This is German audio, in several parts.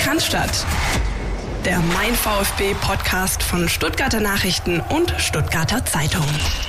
Cannstatt, der Mein VfB-Podcast von Stuttgarter Nachrichten und Stuttgarter Zeitung.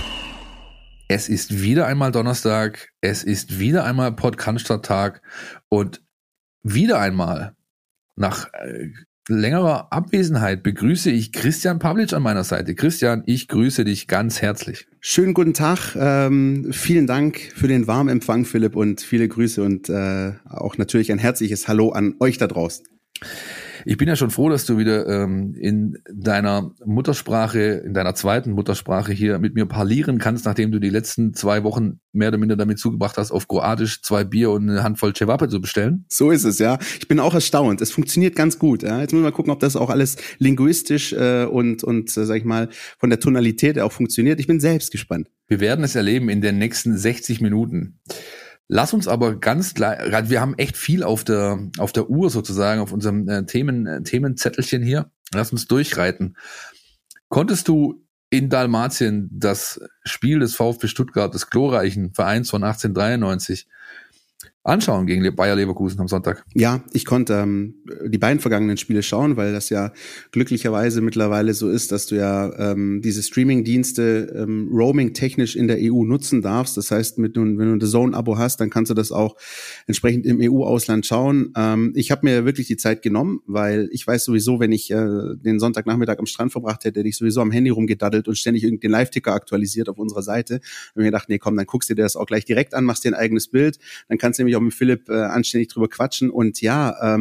Es ist wieder einmal Donnerstag, es ist wieder einmal Podcast-Tag und wieder einmal nach längerer Abwesenheit begrüße ich Christian Pavlic an meiner Seite. Christian, ich grüße dich ganz herzlich. Schönen guten Tag, vielen Dank für den warmen Empfang, Philipp, und viele Grüße und auch natürlich ein herzliches Hallo an euch da draußen. Ich bin ja schon froh, dass du wieder in deiner Muttersprache, in deiner zweiten Muttersprache hier mit mir parlieren kannst, nachdem du die letzten 2 Wochen mehr oder minder damit zugebracht hast, auf Kroatisch 2 Bier und eine Handvoll Cevape zu bestellen. So ist es, ja. Ich bin auch erstaunt. Es funktioniert ganz gut. Ja. Jetzt müssen wir mal gucken, ob das auch alles linguistisch und sag ich mal, von der Tonalität auch funktioniert. Ich bin selbst gespannt. Wir werden es erleben in den nächsten 60 Minuten. Lass uns aber ganz klar, wir haben echt viel auf der Uhr sozusagen, auf unserem Themenzettelchen hier. Lass uns durchreiten. Konntest du in Dalmatien das Spiel des VfB Stuttgart, des glorreichen Vereins von 1893, anschauen gegen Bayer Leverkusen am Sonntag? Ja, ich konnte die beiden vergangenen Spiele schauen, weil das ja glücklicherweise mittlerweile so ist, dass du ja diese Streaming-Dienste roaming-technisch in der EU nutzen darfst. Das heißt, wenn du ein DAZN-Abo hast, dann kannst du das auch entsprechend im EU-Ausland schauen. Ich habe mir wirklich die Zeit genommen, weil ich weiß sowieso, wenn ich den Sonntagnachmittag am Strand verbracht hätte ich sowieso am Handy rumgedaddelt und ständig den Live-Ticker aktualisiert auf unserer Seite. Und mir gedacht, nee, komm, dann guckst du dir das auch gleich direkt an, machst dir ein eigenes Bild, dann kannst du nämlich auch mit Philipp anständig drüber quatschen. Und ja,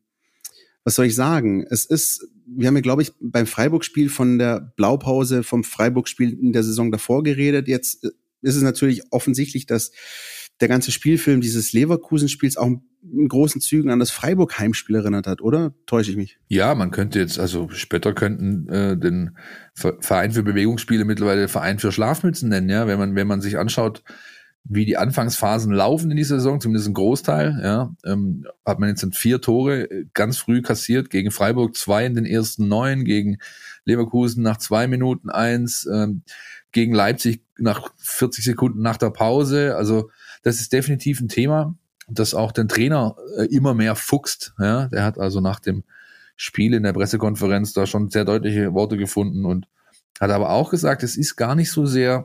was soll ich sagen? Wir haben ja, glaube ich, beim Freiburg-Spiel von der Blaupause vom Freiburg-Spiel in der Saison davor geredet. Jetzt ist es natürlich offensichtlich, dass der ganze Spielfilm dieses Leverkusen-Spiels auch in großen Zügen an das Freiburg-Heimspiel erinnert hat, oder? Täusche ich mich? Ja, man könnte jetzt, also später könnten den Verein für Bewegungsspiele mittlerweile Verein für Schlafmützen nennen, ja, wenn man sich anschaut, wie die Anfangsphasen laufen in dieser Saison, zumindest ein Großteil, ja, hat man jetzt 4 Tore ganz früh kassiert, gegen Freiburg 2 in den ersten 9, gegen Leverkusen nach 2 Minuten 1, gegen Leipzig nach 40 Sekunden nach der Pause. Also das ist definitiv ein Thema, das auch den Trainer immer mehr fuchst. Ja, der hat also nach dem Spiel in der Pressekonferenz da schon sehr deutliche Worte gefunden und hat aber auch gesagt, es ist gar nicht so sehr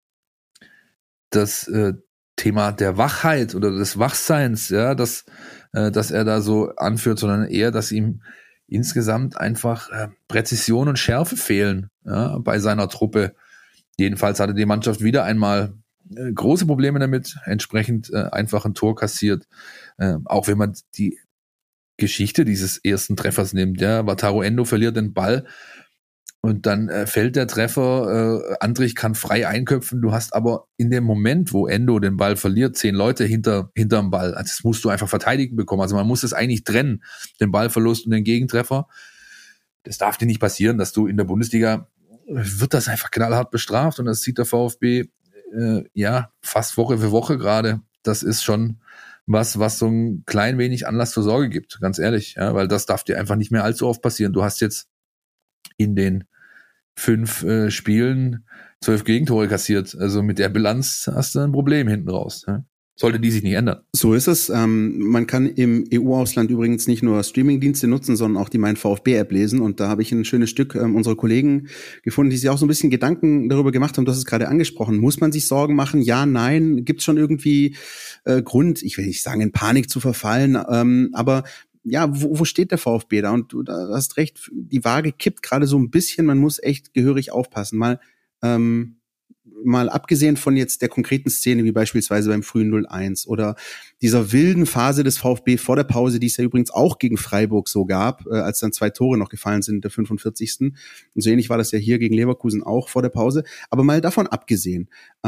das Thema der Wachheit oder des Wachseins, ja, dass er da so anführt, sondern eher, dass ihm insgesamt einfach Präzision und Schärfe fehlen, ja, bei seiner Truppe. Jedenfalls hatte die Mannschaft wieder einmal große Probleme damit, entsprechend einfach ein Tor kassiert. Auch wenn man die Geschichte dieses ersten Treffers nimmt, ja, Wataru Endo verliert den Ball und dann fällt der Treffer, Andrich kann frei einköpfen, du hast aber in dem Moment, wo Endo den Ball verliert, 10 Leute hinterm Ball. Also das musst du einfach verteidigen bekommen. Also man muss es eigentlich trennen, den Ballverlust und den Gegentreffer. Das darf dir nicht passieren, dass du in der Bundesliga, wird das einfach knallhart bestraft und das sieht der VfB fast Woche für Woche gerade. Das ist schon was so ein klein wenig Anlass zur Sorge gibt, ganz ehrlich, ja, weil das darf dir einfach nicht mehr allzu oft passieren. Du hast jetzt in den 5 Spielen 12 Gegentore kassiert. Also mit der Bilanz hast du ein Problem hinten raus. Ja? Sollte die sich nicht ändern. So ist es. Man kann im EU-Ausland übrigens nicht nur Streaming-Dienste nutzen, sondern auch die Mein VfB-App lesen. Und da habe ich ein schönes Stück unserer Kollegen gefunden, die sich auch so ein bisschen Gedanken darüber gemacht haben. Du hast es gerade angesprochen. Muss man sich Sorgen machen? Ja, nein. Gibt es schon irgendwie Grund, ich will nicht sagen, in Panik zu verfallen, aber ja, wo steht der VfB da? Und du hast recht, die Waage kippt gerade so ein bisschen. Man muss echt gehörig aufpassen. Mal abgesehen von jetzt der konkreten Szene, wie beispielsweise beim frühen 0-1 oder dieser wilden Phase des VfB vor der Pause, die es ja übrigens auch gegen Freiburg so gab, als dann 2 Tore noch gefallen sind in der 45. Und so ähnlich war das ja hier gegen Leverkusen auch vor der Pause. Aber mal davon abgesehen,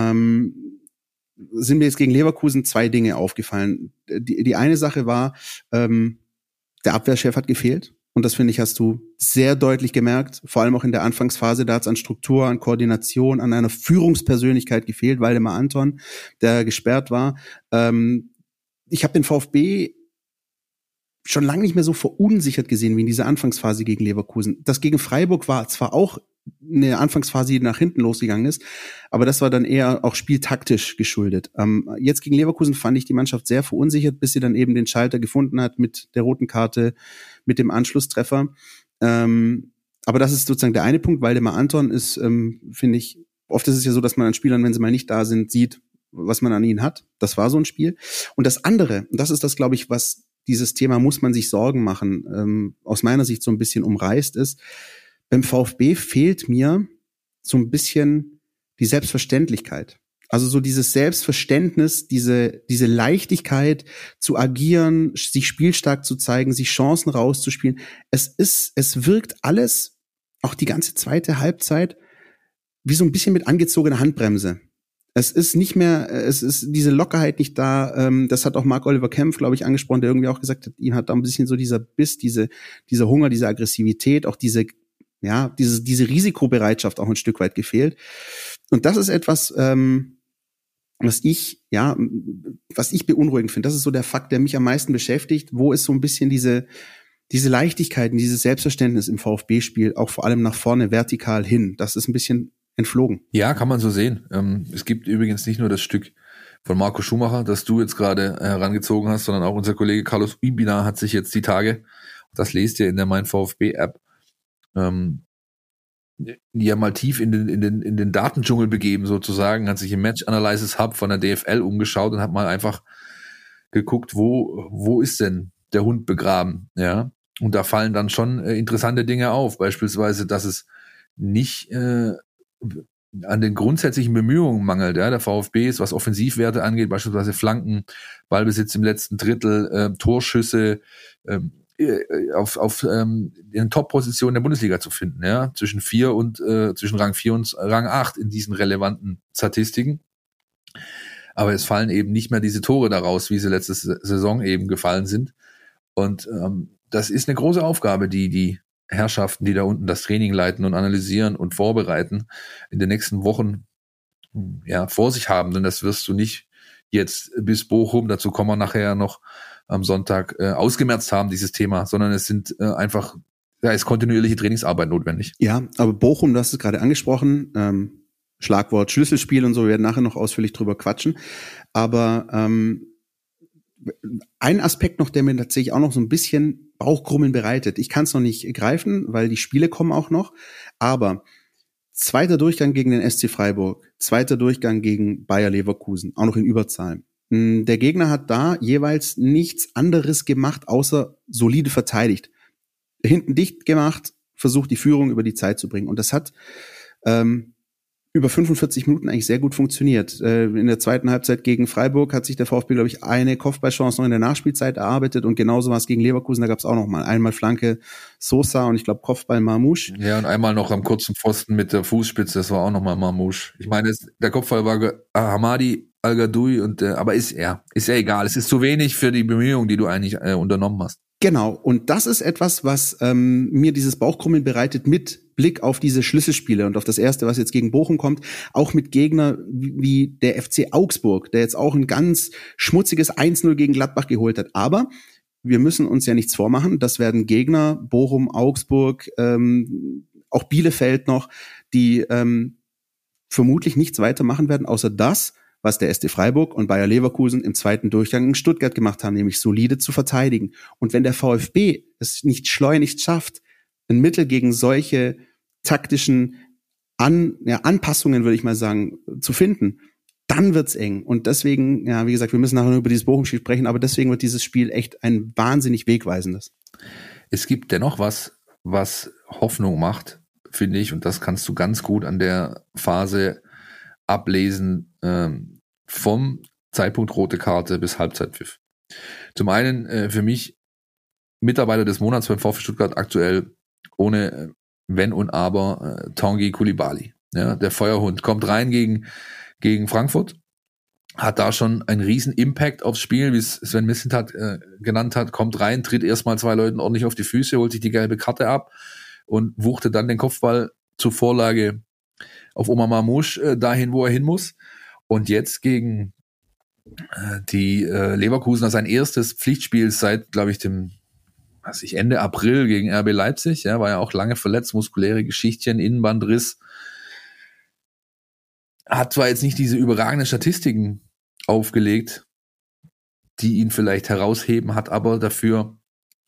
sind mir jetzt gegen Leverkusen 2 Dinge aufgefallen. Die eine Sache war, der Abwehrchef hat gefehlt. Und das, finde ich, hast du sehr deutlich gemerkt, vor allem auch in der Anfangsphase. Da hat es an Struktur, an Koordination, an einer Führungspersönlichkeit gefehlt, Waldemar Anton, der gesperrt war. Ich habe den VfB schon lange nicht mehr so verunsichert gesehen wie in dieser Anfangsphase gegen Leverkusen. Das gegen Freiburg war zwar auch eine Anfangsphase, die nach hinten losgegangen ist, aber das war dann eher auch spieltaktisch geschuldet. Jetzt gegen Leverkusen fand ich die Mannschaft sehr verunsichert, bis sie dann eben den Schalter gefunden hat mit der roten Karte, mit dem Anschlusstreffer. Aber das ist sozusagen der eine Punkt. Waldemar Anton ist, finde ich, oft ist es ja so, dass man an Spielern, wenn sie mal nicht da sind, sieht, was man an ihnen hat. Das war so ein Spiel. Und das andere, und das ist das, glaube ich, was dieses Thema muss man sich Sorgen machen, aus meiner Sicht so ein bisschen umreißt ist, beim VfB fehlt mir so ein bisschen die Selbstverständlichkeit. Also so dieses Selbstverständnis, diese Leichtigkeit zu agieren, sich spielstark zu zeigen, sich Chancen rauszuspielen. Es wirkt alles, auch die ganze zweite Halbzeit, wie so ein bisschen mit angezogener Handbremse. Es ist nicht mehr, es ist diese Lockerheit nicht da. Das hat auch Marc-Oliver Kempf, glaube ich, angesprochen, der irgendwie auch gesagt hat, ihn hat da ein bisschen so dieser Biss, dieser Hunger, diese Aggressivität, auch diese Risikobereitschaft auch ein Stück weit gefehlt. Und das ist etwas, was ich beunruhigend finde. Das ist so der Fakt, der mich am meisten beschäftigt. Wo ist so ein bisschen diese Leichtigkeit und dieses Selbstverständnis im VfB-Spiel, auch vor allem nach vorne vertikal hin? Das ist ein bisschen entflogen. Ja, kann man so sehen. Es gibt übrigens nicht nur das Stück von Marco Schumacher, das du jetzt gerade herangezogen hast, sondern auch unser Kollege Carlos Urbina hat sich jetzt die Tage, das lest ihr in der Mein VfB-App, ja mal tief in den Datendschungel begeben sozusagen, hat sich im Match Analysis Hub von der DFL umgeschaut und hat mal einfach geguckt, wo ist denn der Hund begraben, ja? Und da fallen dann schon interessante Dinge auf, beispielsweise, dass es nicht an den grundsätzlichen Bemühungen mangelt, ja, der VfB ist, was Offensivwerte angeht, beispielsweise Flanken, Ballbesitz im letzten Drittel, Torschüsse, auf den Top-Positionen der Bundesliga zu finden, ja, zwischen Rang 4 und Rang 8 in diesen relevanten Statistiken. Aber es fallen eben nicht mehr diese Tore daraus, wie sie letzte Saison eben gefallen sind. Und das ist eine große Aufgabe, die Herrschaften, die da unten das Training leiten und analysieren und vorbereiten, in den nächsten Wochen vor sich haben. Denn das wirst du nicht jetzt bis Bochum, dazu kommen wir nachher noch am Sonntag, ausgemerzt haben, dieses Thema, sondern es sind ist kontinuierliche Trainingsarbeit notwendig. Ja, aber Bochum, du hast es gerade angesprochen, Schlagwort Schlüsselspiel und so, wir werden nachher noch ausführlich drüber quatschen. Aber ein Aspekt noch, der mir tatsächlich auch noch so ein bisschen Bauchkrummeln bereitet. Ich kann es noch nicht greifen, weil die Spiele kommen auch noch. Aber zweiter Durchgang gegen den SC Freiburg, zweiter Durchgang gegen Bayer Leverkusen, auch noch in Überzahl. Der Gegner hat da jeweils nichts anderes gemacht, außer solide verteidigt. Hinten dicht gemacht, versucht die Führung über die Zeit zu bringen. Und das hat über 45 Minuten eigentlich sehr gut funktioniert. In der zweiten Halbzeit gegen Freiburg hat sich der VfB, glaube ich, eine Kopfballchance noch in der Nachspielzeit erarbeitet und genauso war es gegen Leverkusen, da gab es auch noch mal einmal Flanke Sosa und ich glaube Kopfball Marmouche. Ja, und einmal noch am kurzen Pfosten mit der Fußspitze, das war auch noch mal Marmouche. Ich meine, der Kopfball war Hamadi Al-Gadoui aber ist ja egal. Es ist zu wenig für die Bemühungen, die du eigentlich unternommen hast. Genau, und das ist etwas, was mir dieses Bauchkrummeln bereitet mit Blick auf diese Schlüsselspiele und auf das erste, was jetzt gegen Bochum kommt, auch mit Gegner wie der FC Augsburg, der jetzt auch ein ganz schmutziges 1-0 gegen Gladbach geholt hat. Aber wir müssen uns ja nichts vormachen, das werden Gegner, Bochum, Augsburg, auch Bielefeld noch, die vermutlich nichts weitermachen werden, außer das, was der SC Freiburg und Bayer Leverkusen im zweiten Durchgang in Stuttgart gemacht haben, nämlich solide zu verteidigen. Und wenn der VfB es nicht schleunigst schafft, ein Mittel gegen solche taktischen Anpassungen, würde ich mal sagen, zu finden, dann wird's eng. Und deswegen, wie gesagt, wir müssen nachher über dieses Bochum-Spiel sprechen, aber deswegen wird dieses Spiel echt ein wahnsinnig wegweisendes. Es gibt dennoch was Hoffnung macht, finde ich, und das kannst du ganz gut an der Phase ablesen, vom Zeitpunkt rote Karte bis Halbzeitpfiff. Zum einen für mich Mitarbeiter des Monats beim VfB Stuttgart aktuell ohne Wenn und Aber Tanguy Coulibaly. Ja, der Feuerhund kommt rein gegen Frankfurt, hat da schon einen riesen Impact aufs Spiel, wie es Sven Mislintat genannt hat, kommt rein, tritt erstmal 2 Leuten ordentlich auf die Füße, holt sich die gelbe Karte ab und wuchtet dann den Kopfball zur Vorlage auf Omar Marmouche dahin, wo er hin muss. Und jetzt gegen die Leverkusener sein erstes Pflichtspiel seit, glaube ich, dem Ende April gegen RB Leipzig, ja, war ja auch lange verletzt, muskuläre Geschichtchen, Innenbandriss. Hat zwar jetzt nicht diese überragenden Statistiken aufgelegt, die ihn vielleicht herausheben, hat aber dafür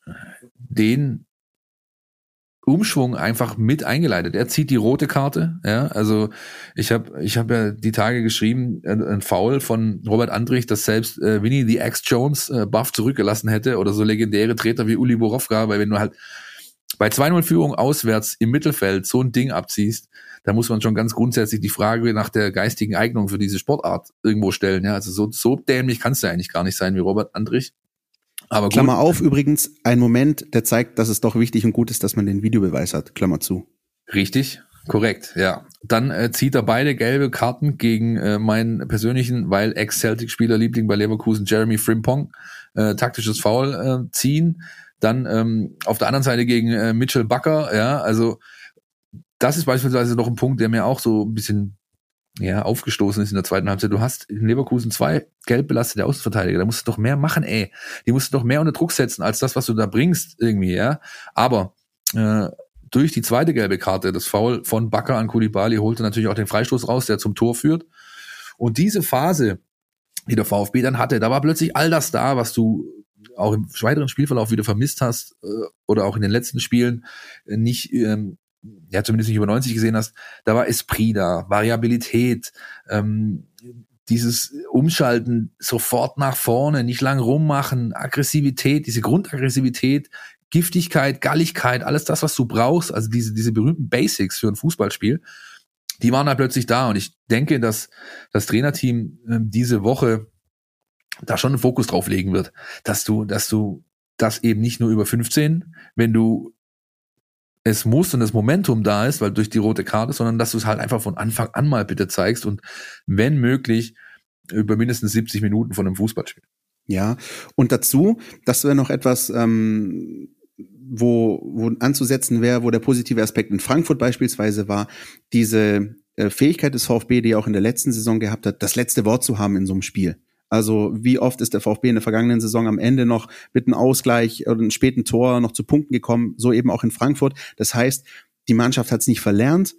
den Umschwung einfach mit eingeleitet. Er zieht die rote Karte, ja, also ich hab ja die Tage geschrieben, ein Foul von Robert Andrich, das selbst Winnie the Axe Jones Buff zurückgelassen hätte oder so legendäre Treter wie Uli Borowka, weil wenn du halt bei 2-0 Führung auswärts im Mittelfeld so ein Ding abziehst, da muss man schon ganz grundsätzlich die Frage nach der geistigen Eignung für diese Sportart irgendwo stellen, ja, also so dämlich kannst du eigentlich gar nicht sein wie Robert Andrich. Aber Klammer auf, übrigens, ein Moment, der zeigt, dass es doch wichtig und gut ist, dass man den Videobeweis hat. Klammer zu. Richtig, korrekt, ja. Dann zieht er beide gelbe Karten gegen meinen persönlichen, weil Ex-Celtic-Spieler-Liebling bei Leverkusen, Jeremy Frimpong, taktisches Foul ziehen. Dann auf der anderen Seite gegen Mitchell Bakker, ja, also das ist beispielsweise noch ein Punkt, der mir auch so ein bisschen aufgestoßen ist in der zweiten Halbzeit. Du hast in Leverkusen 2 gelb belastete Außenverteidiger. Da musst du doch mehr machen, ey. Die musst du doch mehr unter Druck setzen, als das, was du da bringst, irgendwie, ja. Aber durch die zweite gelbe Karte, das Foul von Bakker an Koulibaly, holte natürlich auch den Freistoß raus, der zum Tor führt. Und diese Phase, die der VfB dann hatte, da war plötzlich all das da, was du auch im weiteren Spielverlauf wieder vermisst hast oder auch in den letzten Spielen nicht zumindest nicht über 90 gesehen hast, da war Esprit da, Variabilität, dieses Umschalten sofort nach vorne, nicht lang rummachen, Aggressivität, diese Grundaggressivität, Giftigkeit, Galligkeit, alles das, was du brauchst, also diese berühmten Basics für ein Fußballspiel, die waren da plötzlich da und ich denke, dass das Trainerteam diese Woche da schon einen Fokus drauf legen wird, dass du das eben nicht nur über 15, wenn du es muss und das Momentum da ist, weil durch die rote Karte, sondern dass du es halt einfach von Anfang an mal bitte zeigst und wenn möglich über mindestens 70 Minuten von einem Fußballspiel. Ja, und dazu, das wäre noch etwas, wo anzusetzen wäre, wo der positive Aspekt in Frankfurt beispielsweise war, diese Fähigkeit des VfB, die er auch in der letzten Saison gehabt hat, das letzte Wort zu haben in so einem Spiel. Also wie oft ist der VfB in der vergangenen Saison am Ende noch mit einem Ausgleich oder einem späten Tor noch zu Punkten gekommen, so eben auch in Frankfurt. Das heißt, die Mannschaft hat es nicht verlernt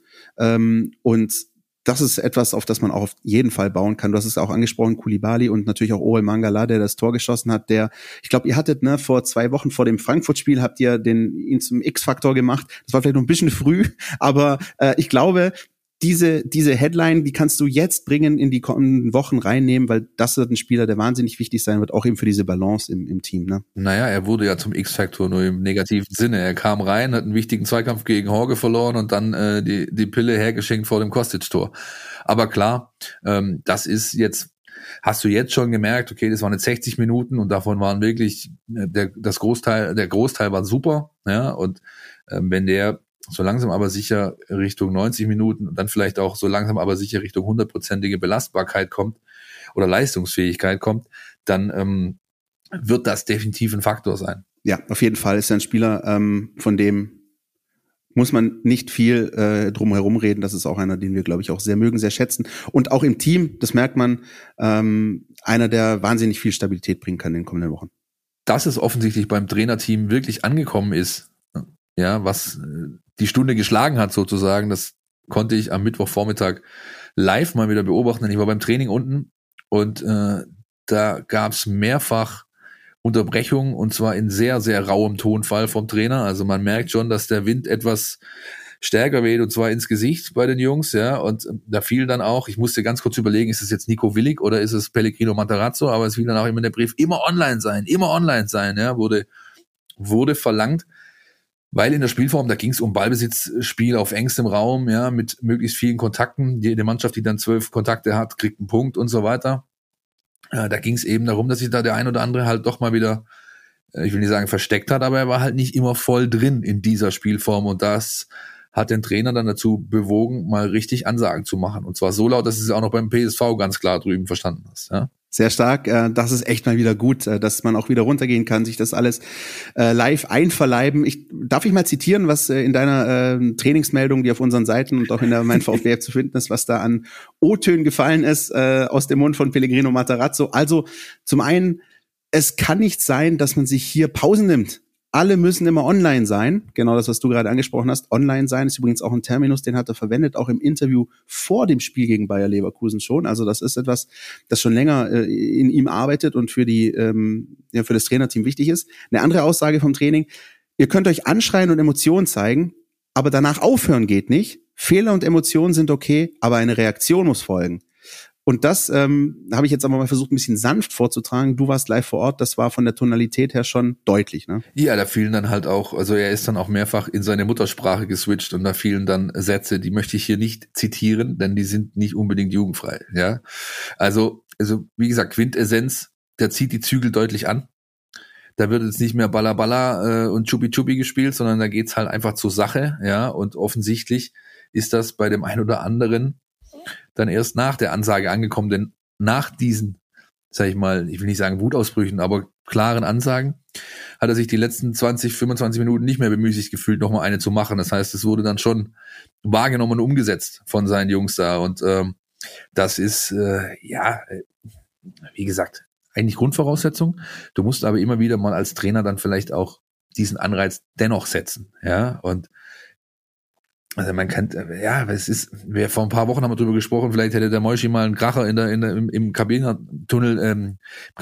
und das ist etwas, auf das man auch auf jeden Fall bauen kann. Du hast es auch angesprochen, Koulibaly und natürlich auch Orel Mangala, der das Tor geschossen hat, ich glaube, ihr hattet vor 2 Wochen vor dem Frankfurt-Spiel, habt ihr ihn zum X-Faktor gemacht. Das war vielleicht noch ein bisschen früh, aber ich glaube, diese Headline, die kannst du jetzt bringen, in die kommenden Wochen reinnehmen, weil das wird ein Spieler, der wahnsinnig wichtig sein wird, auch eben für diese Balance im Team. Ne? Naja, er wurde ja zum X-Faktor nur im negativen Sinne. Er kam rein, hat einen wichtigen Zweikampf gegen Horge verloren und dann die Pille hergeschenkt vor dem Kostic-Tor. Aber klar, das ist jetzt, hast du jetzt schon gemerkt, okay, das waren jetzt 60 Minuten und davon waren wirklich, der Großteil war super, ja, und wenn der so langsam aber sicher Richtung 90 Minuten und dann vielleicht auch so langsam aber sicher Richtung 100%ige Belastbarkeit kommt oder Leistungsfähigkeit kommt, dann wird das definitiv ein Faktor sein. Ja, auf jeden Fall ist er ein Spieler, von dem muss man nicht viel drum herum reden. Das ist auch einer, den wir, glaube ich, auch sehr mögen, sehr schätzen. Und auch im Team, das merkt man, einer, der wahnsinnig viel Stabilität bringen kann in den kommenden Wochen. Dass es offensichtlich beim Trainerteam wirklich angekommen ist, ja, was die Stunde geschlagen hat sozusagen, das konnte ich am Mittwochvormittag live mal wieder beobachten, denn ich war beim Training unten und da gab es mehrfach Unterbrechungen und zwar in sehr, sehr rauem Tonfall vom Trainer. Also man merkt schon, dass der Wind etwas stärker weht und zwar ins Gesicht bei den Jungs, ja, und da fiel dann auch, ich musste ganz kurz überlegen, ist es jetzt Nico Willig oder ist es Pellegrino Matarazzo, aber es fiel dann auch immer der Brief, immer online sein, ja, wurde verlangt. Weil in der Spielform, da ging es um Ballbesitzspiel auf engstem Raum, ja, mit möglichst vielen Kontakten. Jede Mannschaft, die dann 12 Kontakte hat, kriegt einen Punkt und so weiter. Da ging es eben darum, dass sich da der ein oder andere halt doch mal wieder, ich will nicht sagen versteckt hat, aber er war halt nicht immer voll drin in dieser Spielform und das hat den Trainer dann dazu bewogen, mal richtig Ansagen zu machen. Und zwar so laut, dass es auch noch beim PSV ganz klar drüben verstanden hast, ja. Sehr stark. Das ist echt mal wieder gut, dass man auch wieder runtergehen kann, sich das alles live einverleiben. Darf ich mal zitieren, was in deiner Trainingsmeldung, die auf unseren Seiten und auch in der Mein VfB-App zu finden ist, was da an O-Tönen gefallen ist aus dem Mund von Pellegrino Matarazzo. Also zum einen, es kann nicht sein, dass man sich hier Pausen nimmt. alle müssen immer online sein. Genau das, was du gerade angesprochen hast. Online sein ist übrigens auch ein Terminus, den hat er verwendet, auch im Interview vor dem Spiel gegen Bayer Leverkusen schon. Also das ist etwas, das schon länger in ihm arbeitet und für für das Trainerteam wichtig ist. Eine andere Aussage vom Training: Ihr könnt euch anschreien und Emotionen zeigen, aber danach aufhören geht nicht. Fehler und Emotionen sind okay, aber eine Reaktion muss folgen. Und das habe ich jetzt aber mal versucht, ein bisschen sanft vorzutragen. Du warst live vor Ort, das war von der Tonalität her schon deutlich, ne? Ja, da fielen dann halt auch, also er ist dann auch mehrfach in seine Muttersprache geswitcht und da fielen dann Sätze, die möchte ich hier nicht zitieren, denn die sind nicht unbedingt jugendfrei, ja. Also wie gesagt, Quintessenz, der zieht die Zügel deutlich an. Da wird jetzt nicht mehr Balla Balla und Chupi Chupi gespielt, sondern da geht's halt einfach zur Sache, ja. Und offensichtlich ist das bei dem einen oder anderen dann erst nach der Ansage angekommen, denn nach diesen, sag ich mal, ich will nicht sagen Wutausbrüchen, aber klaren Ansagen, hat er sich die letzten 20, 25 Minuten nicht mehr bemüßigt gefühlt, nochmal eine zu machen. Das heißt, es wurde dann schon wahrgenommen und umgesetzt von seinen Jungs da und das ist, wie gesagt, eigentlich Grundvoraussetzung. Du musst aber immer wieder mal als Trainer dann vielleicht auch diesen Anreiz dennoch setzen, ja, und also man kann, wir vor ein paar Wochen haben wir drüber gesprochen, vielleicht hätte der Moischi mal einen Kracher im Kabinentunnel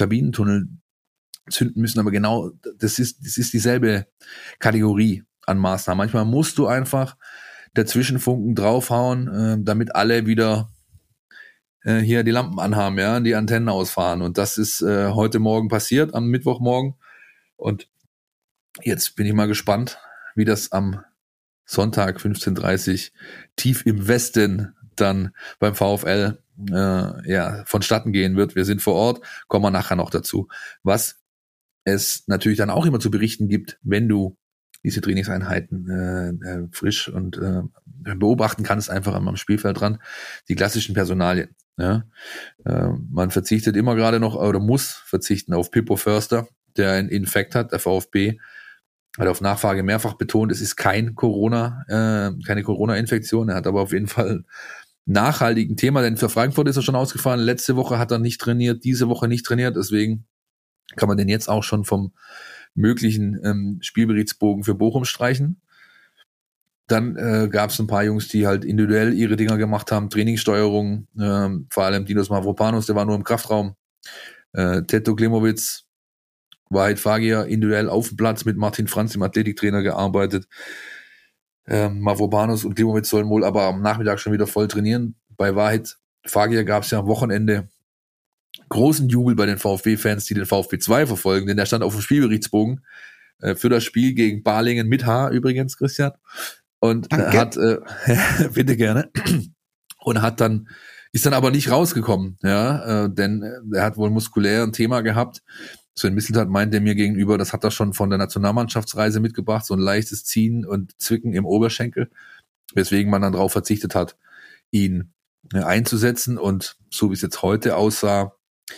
zünden müssen, aber genau, das ist dieselbe Kategorie an Maßnahmen. Manchmal musst du einfach dazwischenfunken draufhauen, damit alle wieder hier die Lampen anhaben, ja, die Antennen ausfahren. Und das ist heute Morgen passiert, am Mittwochmorgen. Und jetzt bin ich mal gespannt, wie das am Sonntag 15:30 tief im Westen dann beim VfL vonstatten gehen wird. Wir sind vor Ort, kommen wir nachher noch dazu. Was es natürlich dann auch immer zu berichten gibt, wenn du diese Trainingseinheiten frisch und beobachten kannst, einfach am Spielfeld dran, die klassischen Personalien. Ja? Man verzichtet immer gerade noch oder muss verzichten auf Pippo Förster, der einen Infekt hat, der VfB hat auf Nachfrage mehrfach betont, es ist keine Corona-Infektion. Er hat aber auf jeden Fall einen nachhaltigen Thema, denn für Frankfurt ist er schon ausgefallen. Letzte Woche hat er nicht trainiert, diese Woche nicht trainiert. Deswegen kann man den jetzt auch schon vom möglichen Spielberichtsbogen für Bochum streichen. Dann gab es ein paar Jungs, die halt individuell ihre Dinger gemacht haben, Trainingssteuerung, vor allem Dinos Mavropanos, der war nur im Kraftraum. Teto Klimowitz, Wahid Fagir individuell auf dem Platz mit Martin Franz, dem Athletiktrainer, gearbeitet. Mavropanos und Klimowitz sollen wohl aber am Nachmittag schon wieder voll trainieren. Bei Wahid Fagir gab es ja am Wochenende großen Jubel bei den VfB-Fans, die den VfB 2 verfolgen, denn der stand auf dem Spielberichtsbogen für das Spiel gegen Balingen mit H übrigens, Christian. Und hat, bitte gerne, und ist dann aber nicht rausgekommen, ja, denn er hat wohl muskulär ein Thema gehabt. Sven Misseltat meinte mir gegenüber, das hat er schon von der Nationalmannschaftsreise mitgebracht, so ein leichtes Ziehen und Zwicken im Oberschenkel, weswegen man dann darauf verzichtet hat, ihn einzusetzen. Und so wie es jetzt heute aussah,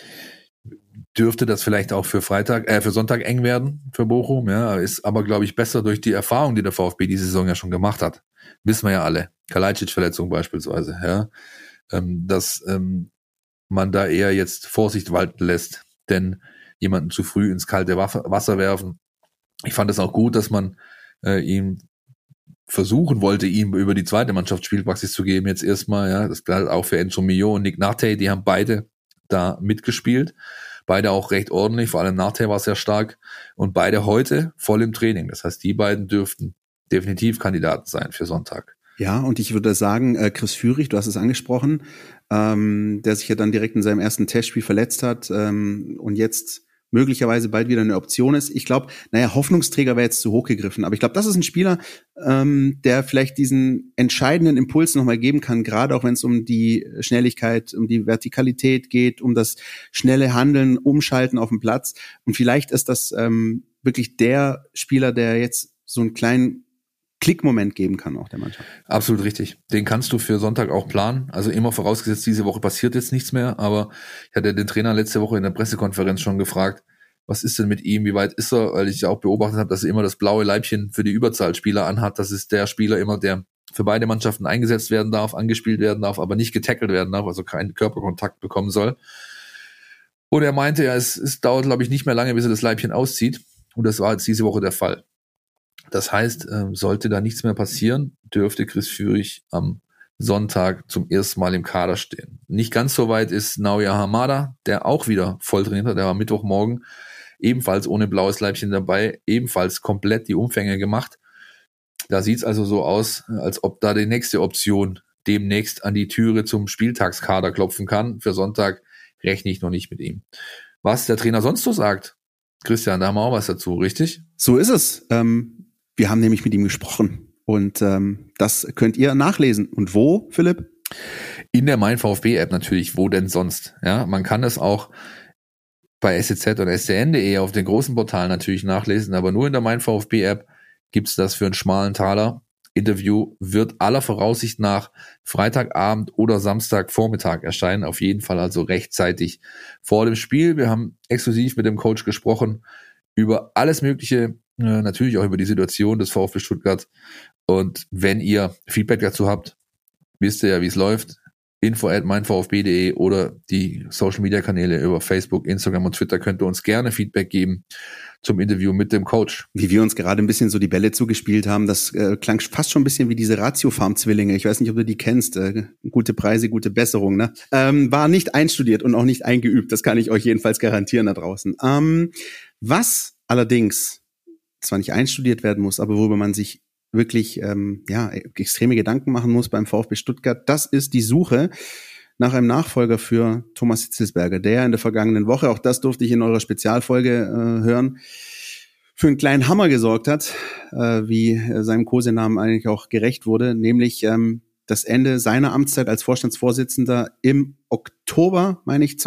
dürfte das vielleicht auch für Sonntag eng werden für Bochum. Ja, ist aber, glaube ich, besser durch die Erfahrung, die der VfB diese Saison ja schon gemacht hat. Wissen wir ja alle. Kalajdzic-Verletzung beispielsweise, ja, dass man da eher jetzt Vorsicht walten lässt, denn jemanden zu früh ins kalte Wasser werfen. Ich fand es auch gut, dass man ihm versuchen wollte, ihm über die zweite Mannschaft Spielpraxis zu geben. Jetzt erstmal, ja, das galt auch für Enzo Mio und Nick Nate, die haben beide da mitgespielt. Beide auch recht ordentlich, vor allem Nate war sehr stark und beide heute voll im Training. Das heißt, die beiden dürften definitiv Kandidaten sein für Sonntag. Ja, und ich würde sagen, Chris Führig, du hast es angesprochen, der sich ja dann direkt in seinem ersten Testspiel verletzt hat und jetzt möglicherweise bald wieder eine Option ist. Ich glaube, Hoffnungsträger wäre jetzt zu hoch gegriffen, aber ich glaube, das ist ein Spieler, der vielleicht diesen entscheidenden Impuls nochmal geben kann, gerade auch wenn es um die Schnelligkeit, um die Vertikalität geht, um das schnelle Handeln, Umschalten auf dem Platz. Und vielleicht ist das wirklich der Spieler, der jetzt so einen kleinen Klickmoment geben kann auch der Mannschaft. Absolut richtig. Den kannst du für Sonntag auch planen. Also immer vorausgesetzt, diese Woche passiert jetzt nichts mehr. Aber ich hatte den Trainer letzte Woche in der Pressekonferenz schon gefragt, was ist denn mit ihm, wie weit ist er? Weil ich ja auch beobachtet habe, dass er immer das blaue Leibchen für die Überzahlspieler anhat. Das ist der Spieler immer, der für beide Mannschaften eingesetzt werden darf, angespielt werden darf, aber nicht getackelt werden darf, also keinen Körperkontakt bekommen soll. Und er meinte, ja, es dauert, glaube ich, nicht mehr lange, bis er das Leibchen auszieht. Und das war jetzt diese Woche der Fall. Das heißt, sollte da nichts mehr passieren, dürfte Chris Führig am Sonntag zum ersten Mal im Kader stehen. Nicht ganz so weit ist Naoya Hamada, der auch wieder voll trainiert hat. Der war Mittwochmorgen ebenfalls ohne blaues Leibchen dabei, ebenfalls komplett die Umfänge gemacht. Da sieht es also so aus, als ob da die nächste Option demnächst an die Türe zum Spieltagskader klopfen kann. Für Sonntag rechne ich noch nicht mit ihm. Was der Trainer sonst so sagt, Christian, da haben wir auch was dazu, richtig? So ist es. Wir haben nämlich mit ihm gesprochen und das könnt ihr nachlesen. Und wo, Philipp? In der MeinVfB-App natürlich. Wo denn sonst? Ja, man kann es auch bei SCZ und SCN.de auf den großen Portalen natürlich nachlesen, aber nur in der MeinVfB-App gibt's das für einen schmalen Taler. Interview wird aller Voraussicht nach Freitagabend oder Samstagvormittag erscheinen. Auf jeden Fall also rechtzeitig vor dem Spiel. Wir haben exklusiv mit dem Coach gesprochen über alles Mögliche, natürlich auch über die Situation des VfB Stuttgart. Und wenn ihr Feedback dazu habt, wisst ihr ja, wie es läuft. info@meinvfb.de oder die Social-Media-Kanäle über Facebook, Instagram und Twitter könnt ihr uns gerne Feedback geben zum Interview mit dem Coach. Wie wir uns gerade ein bisschen so die Bälle zugespielt haben, das klang fast schon ein bisschen wie diese Ratio-Farm-Zwillinge. Ich weiß nicht, ob du die kennst. Gute Preise, gute Besserung, ne? War nicht einstudiert und auch nicht eingeübt. Das kann ich euch jedenfalls garantieren da draußen. Was allerdings zwar nicht einstudiert werden muss, aber worüber man sich wirklich extreme Gedanken machen muss beim VfB Stuttgart, das ist die Suche nach einem Nachfolger für Thomas Hitzelsberger, der in der vergangenen Woche, auch das durfte ich in eurer Spezialfolge hören, für einen kleinen Hammer gesorgt hat, wie seinem Kosenamen eigentlich auch gerecht wurde, nämlich das Ende seiner Amtszeit als Vorstandsvorsitzender im Oktober, meine ich,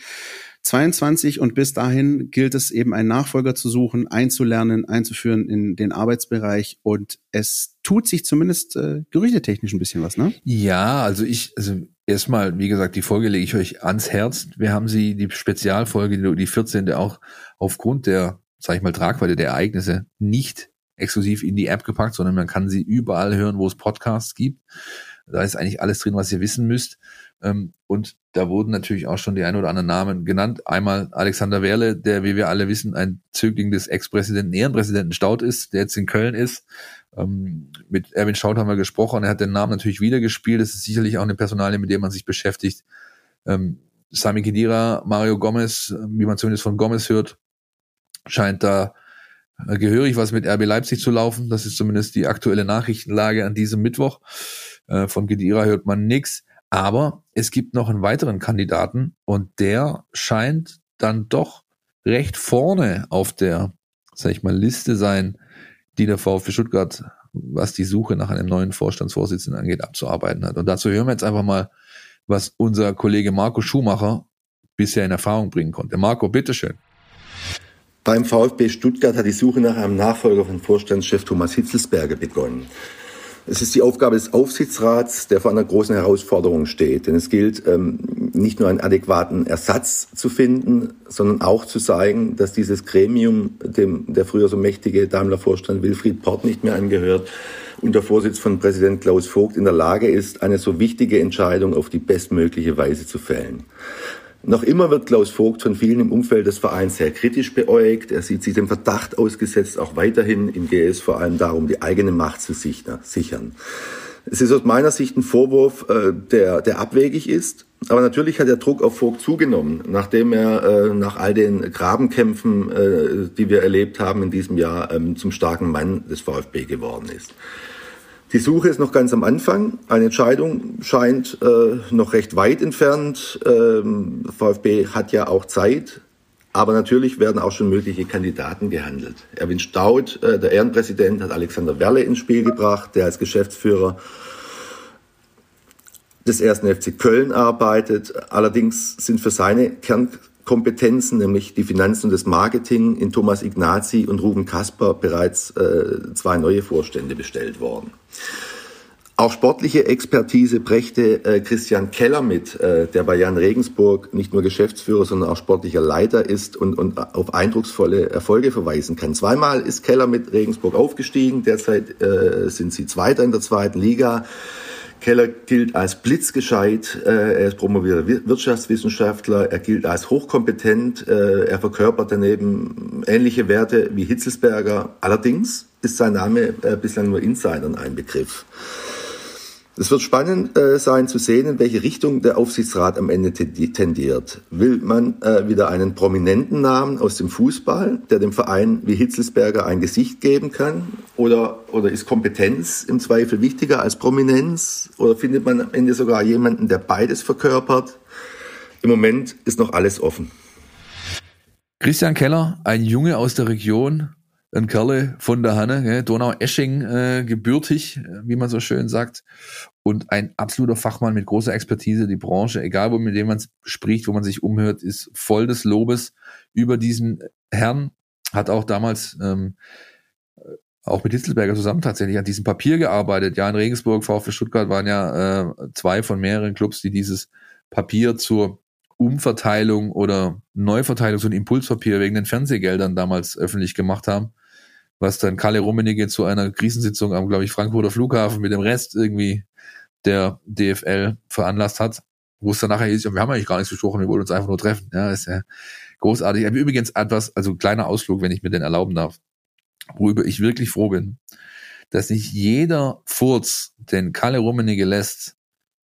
2022, und bis dahin gilt es eben, einen Nachfolger zu suchen, einzulernen, einzuführen in den Arbeitsbereich, und es tut sich zumindest gerüchtetechnisch ein bisschen was, ne? Ja, also erstmal, wie gesagt, die Folge lege ich euch ans Herz. Wir haben die Spezialfolge, die 14. auch aufgrund der, sag ich mal, Tragweite der Ereignisse nicht exklusiv in die App gepackt, sondern man kann sie überall hören, wo es Podcasts gibt. Da ist eigentlich alles drin, was ihr wissen müsst. Und da wurden natürlich auch schon die ein oder anderen Namen genannt. Einmal Alexander Werle, der, wie wir alle wissen, ein Zögling des Ehrenpräsidenten Staudt ist, der jetzt in Köln ist. Mit Erwin Staudt haben wir gesprochen. Er hat den Namen natürlich wieder gespielt. Das ist sicherlich auch eine Personalie, mit der man sich beschäftigt. Sami Khedira, Mario Gomez, wie man zumindest von Gomez hört, scheint da gehörig was mit RB Leipzig zu laufen. Das ist zumindest die aktuelle Nachrichtenlage an diesem Mittwoch. Von Khedira hört man nichts. Aber es gibt noch einen weiteren Kandidaten und der scheint dann doch recht vorne auf der, sag ich mal, Liste sein, die der VfB Stuttgart, was die Suche nach einem neuen Vorstandsvorsitzenden angeht, abzuarbeiten hat. Und dazu hören wir jetzt einfach mal, was unser Kollege Marco Schumacher bisher in Erfahrung bringen konnte. Marco, bitteschön. Beim VfB Stuttgart hat die Suche nach einem Nachfolger von Vorstandschef Thomas Hitzelsberger begonnen. Es ist die Aufgabe des Aufsichtsrats, der vor einer großen Herausforderung steht. Denn es gilt, nicht nur einen adäquaten Ersatz zu finden, sondern auch zu zeigen, dass dieses Gremium, dem der früher so mächtige Daimler-Vorstand Wilfried Port nicht mehr angehört, unter Vorsitz von Präsident Klaus Vogt in der Lage ist, eine so wichtige Entscheidung auf die bestmögliche Weise zu fällen. Noch immer wird Klaus Vogt von vielen im Umfeld des Vereins sehr kritisch beäugt. Er sieht sich dem Verdacht ausgesetzt, auch weiterhin, ihm gehe es vor allem darum, die eigene Macht zu sichern. Es ist aus meiner Sicht ein Vorwurf, der abwegig ist. Aber natürlich hat der Druck auf Vogt zugenommen, nachdem er nach all den Grabenkämpfen, die wir erlebt haben in diesem Jahr, zum starken Mann des VfB geworden ist. Die Suche ist noch ganz am Anfang. Eine Entscheidung scheint noch recht weit entfernt. VfB hat ja auch Zeit, aber natürlich werden auch schon mögliche Kandidaten gehandelt. Erwin Staudt, der Ehrenpräsident, hat Alexander Werle ins Spiel gebracht, der als Geschäftsführer des 1. FC Köln arbeitet. Allerdings sind für seine Kernkompetenzen, nämlich die Finanzen und das Marketing, in Thomas Ignazi und Ruben Kasper bereits 2 neue Vorstände bestellt worden. Auch sportliche Expertise brächte Christian Keller mit, der bei Jan Regensburg nicht nur Geschäftsführer, sondern auch sportlicher Leiter ist und auf eindrucksvolle Erfolge verweisen kann. 2-mal ist Keller mit Regensburg aufgestiegen, derzeit sind sie Zweiter in der 2. Liga. Keller gilt als blitzgescheit, er ist promovierter Wirtschaftswissenschaftler, er gilt als hochkompetent, er verkörpert daneben ähnliche Werte wie Hitzelsberger. Allerdings ist sein Name bislang nur Insidern ein Begriff. Es wird spannend sein zu sehen, in welche Richtung der Aufsichtsrat am Ende tendiert. Will man wieder einen prominenten Namen aus dem Fußball, der dem Verein wie Hitzelsberger ein Gesicht geben kann? Oder ist Kompetenz im Zweifel wichtiger als Prominenz? Oder findet man am Ende sogar jemanden, der beides verkörpert? Im Moment ist noch alles offen. Christian Keller, ein Junge aus der Region, ein Kerle von der Hanne, Donaueschingen gebürtig, wie man so schön sagt, und ein absoluter Fachmann mit großer Expertise. Die Branche, egal mit dem man spricht, wo man sich umhört, ist voll des Lobes über diesen Herrn. Hat auch damals auch mit Hitzelsberger zusammen tatsächlich an diesem Papier gearbeitet. Ja, in Regensburg, VfB Stuttgart waren ja 2 von mehreren Clubs, die dieses Papier zur Umverteilung oder Neuverteilung, so ein Impulspapier wegen den Fernsehgeldern damals öffentlich gemacht haben, was dann Kalle Rummenigge zu einer Krisensitzung am, glaube ich, Frankfurter Flughafen mit dem Rest irgendwie der DFL veranlasst hat, wo es dann nachher hieß, wir haben eigentlich gar nichts besprochen, wir wollten uns einfach nur treffen. Ja, das ist ja großartig. Aber übrigens etwas, also kleiner Ausflug, wenn ich mir den erlauben darf, worüber ich wirklich froh bin, dass nicht jeder Furz, den Kalle Rummenigge lässt,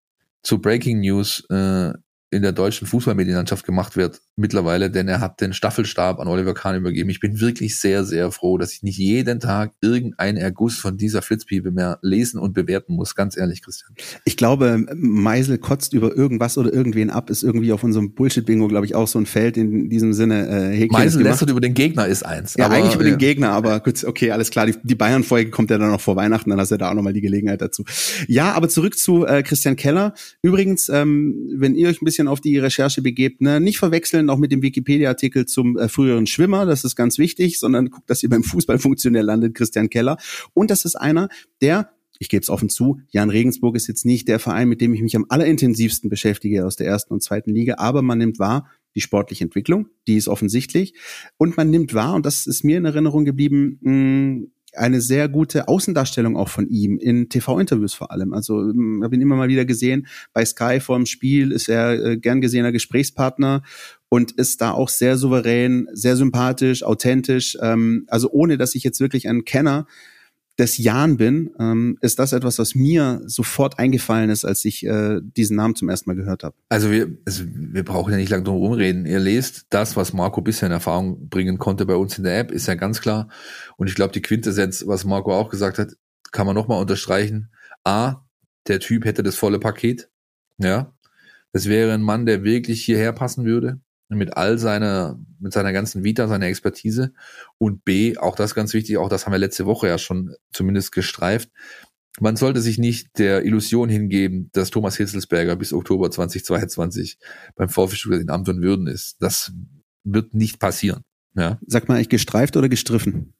zu Breaking News in der deutschen Fußballmedienlandschaft gemacht wird mittlerweile, denn er hat den Staffelstab an Oliver Kahn übergeben. Ich bin wirklich sehr, sehr froh, dass ich nicht jeden Tag irgendeinen Erguss von dieser Flitzpiepe mehr lesen und bewerten muss. Ganz ehrlich, Christian. Ich glaube, Meisel kotzt über irgendwas oder irgendwen ab, ist irgendwie auf unserem Bullshit-Bingo, glaube ich, auch so ein Feld in diesem Sinne. Meisel lästert über den Gegner ist eins. Ja, aber, eigentlich über den Gegner, aber gut, okay, alles klar. Die Bayern-Folge kommt ja dann noch vor Weihnachten, dann hast du da auch nochmal die Gelegenheit dazu. Ja, aber zurück zu Christian Keller. Übrigens, wenn ihr euch ein bisschen auf die Recherche begebt, ne, nicht verwechseln auch mit dem Wikipedia-Artikel zum früheren Schwimmer, das ist ganz wichtig, sondern guckt, dass ihr beim Fußballfunktionär landet, Christian Keller. Und das ist einer, der, ich gebe es offen zu, Jan Regensburg ist jetzt nicht der Verein, mit dem ich mich am allerintensivsten beschäftige aus der 1. und 2. Liga, aber man nimmt wahr, die sportliche Entwicklung, die ist offensichtlich. Und man nimmt wahr, und das ist mir in Erinnerung geblieben, eine sehr gute Außendarstellung auch von ihm, in TV-Interviews vor allem. Also ich habe ihn immer mal wieder gesehen, bei Sky vorm Spiel ist er gern gesehener Gesprächspartner und ist da auch sehr souverän, sehr sympathisch, authentisch. Also ohne, dass ich jetzt wirklich ein Kenner des Jan bin, ist das etwas, was mir sofort eingefallen ist, als ich diesen Namen zum ersten Mal gehört habe. Also wir brauchen ja nicht lange drum rumreden. Ihr lest das, was Marco bisher in Erfahrung bringen konnte bei uns in der App, ist ja ganz klar. Und ich glaube, die Quintessenz, was Marco auch gesagt hat, kann man nochmal unterstreichen. A, der Typ hätte das volle Paket. Ja, das wäre ein Mann, der wirklich hierher passen würde. Mit seiner ganzen Vita, seiner Expertise. Und B, auch das ganz wichtig, auch das haben wir letzte Woche ja schon zumindest gestreift. Man sollte sich nicht der Illusion hingeben, dass Thomas Hitzelsberger bis Oktober 2022 beim VfB Stuttgart in Amt und Würden ist. Das wird nicht passieren. Ja. Sag mal, gestreift oder gestriffen?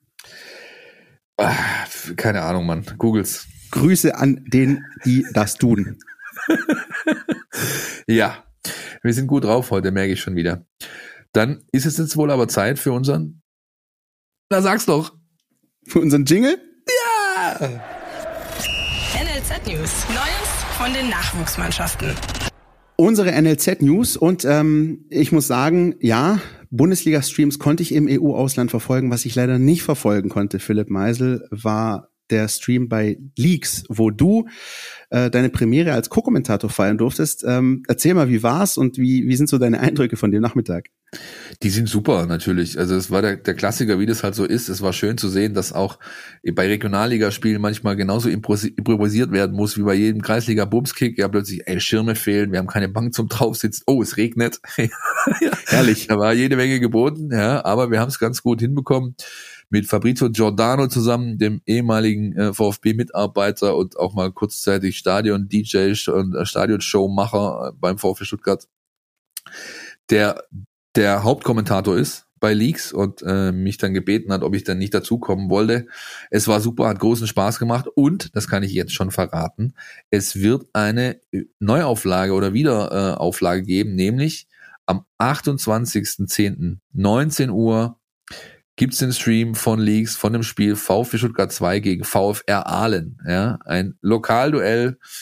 Keine Ahnung, Mann. Googles. Grüße an den, die das tun. Ja. Wir sind gut drauf heute, merke ich schon wieder. Dann ist es jetzt wohl aber Zeit für unseren... Na, sag's doch. Für unseren Jingle? Ja! NLZ News. Neues von den Nachwuchsmannschaften. Unsere NLZ News und ich muss sagen, ja, Bundesliga-Streams konnte ich im EU-Ausland verfolgen. Was ich leider nicht verfolgen konnte, Philipp Meisel, war der Stream bei Leaks, wo du deine Premiere als Co-Kommentator feiern durftest. Erzähl mal, wie war's und wie sind so deine Eindrücke von dem Nachmittag? Die sind super, natürlich. Also es war der Klassiker, wie das halt so ist. Es war schön zu sehen, dass auch bei Regionalligaspielen manchmal genauso improvisiert werden muss, wie bei jedem Kreisliga-Bumskick. Ja, plötzlich, Schirme fehlen, wir haben keine Bank zum Draufsitzen. Oh, es regnet. Herrlich. Da war jede Menge geboten, ja, aber wir haben es ganz gut hinbekommen. Mit Fabrizio Giordano zusammen, dem ehemaligen VfB-Mitarbeiter und auch mal kurzzeitig Stadion-DJ und Stadion-Showmacher beim VfB Stuttgart, der Hauptkommentator ist bei Leaks und mich dann gebeten hat, ob ich dann nicht dazukommen wollte. Es war super, hat großen Spaß gemacht und, das kann ich jetzt schon verraten, es wird eine Neuauflage oder Wiederauflage geben, nämlich am 28.10. 19 Uhr gibt's den Stream von Leaks von dem Spiel VfB Stuttgart 2 gegen VfR Aalen. Ja, ein Lokalduell,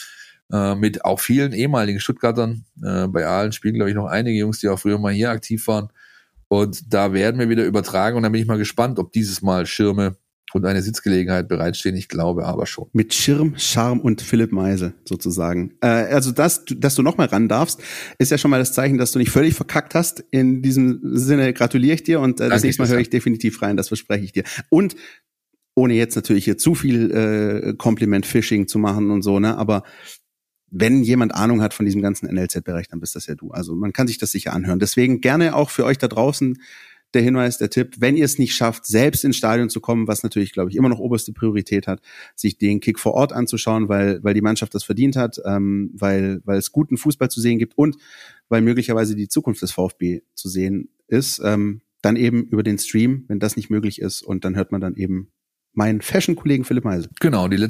mit auch vielen ehemaligen Stuttgartern. Bei Aalen spielen, glaube ich, noch einige Jungs, die auch früher mal hier aktiv waren. Und da werden wir wieder übertragen und da bin ich mal gespannt, ob dieses Mal Schirme und eine Sitzgelegenheit bereitstehen. Ich glaube aber schon. Mit Schirm, Charme und Philipp Meisel sozusagen. Also dass du noch mal ran darfst, ist ja schon mal das Zeichen, dass du nicht völlig verkackt hast. In diesem Sinne gratuliere ich dir und das nächste Mal höre ich definitiv rein, das verspreche ich dir. Und ohne jetzt natürlich hier zu viel Kompliment-Phishing zu machen und so, ne, aber wenn jemand Ahnung hat von diesem ganzen NLZ-Bereich, dann bist das ja du. Also man kann sich das sicher anhören. Deswegen gerne auch für euch da draußen der Hinweis, der Tipp, wenn ihr es nicht schafft, selbst ins Stadion zu kommen, was natürlich, glaube ich, immer noch oberste Priorität hat, sich den Kick vor Ort anzuschauen, weil die Mannschaft das verdient hat, weil es guten Fußball zu sehen gibt und weil möglicherweise die Zukunft des VfB zu sehen ist, dann eben über den Stream, wenn das nicht möglich ist, und dann hört man dann eben meinen Fashion-Kollegen Philipp Meisel. Genau, den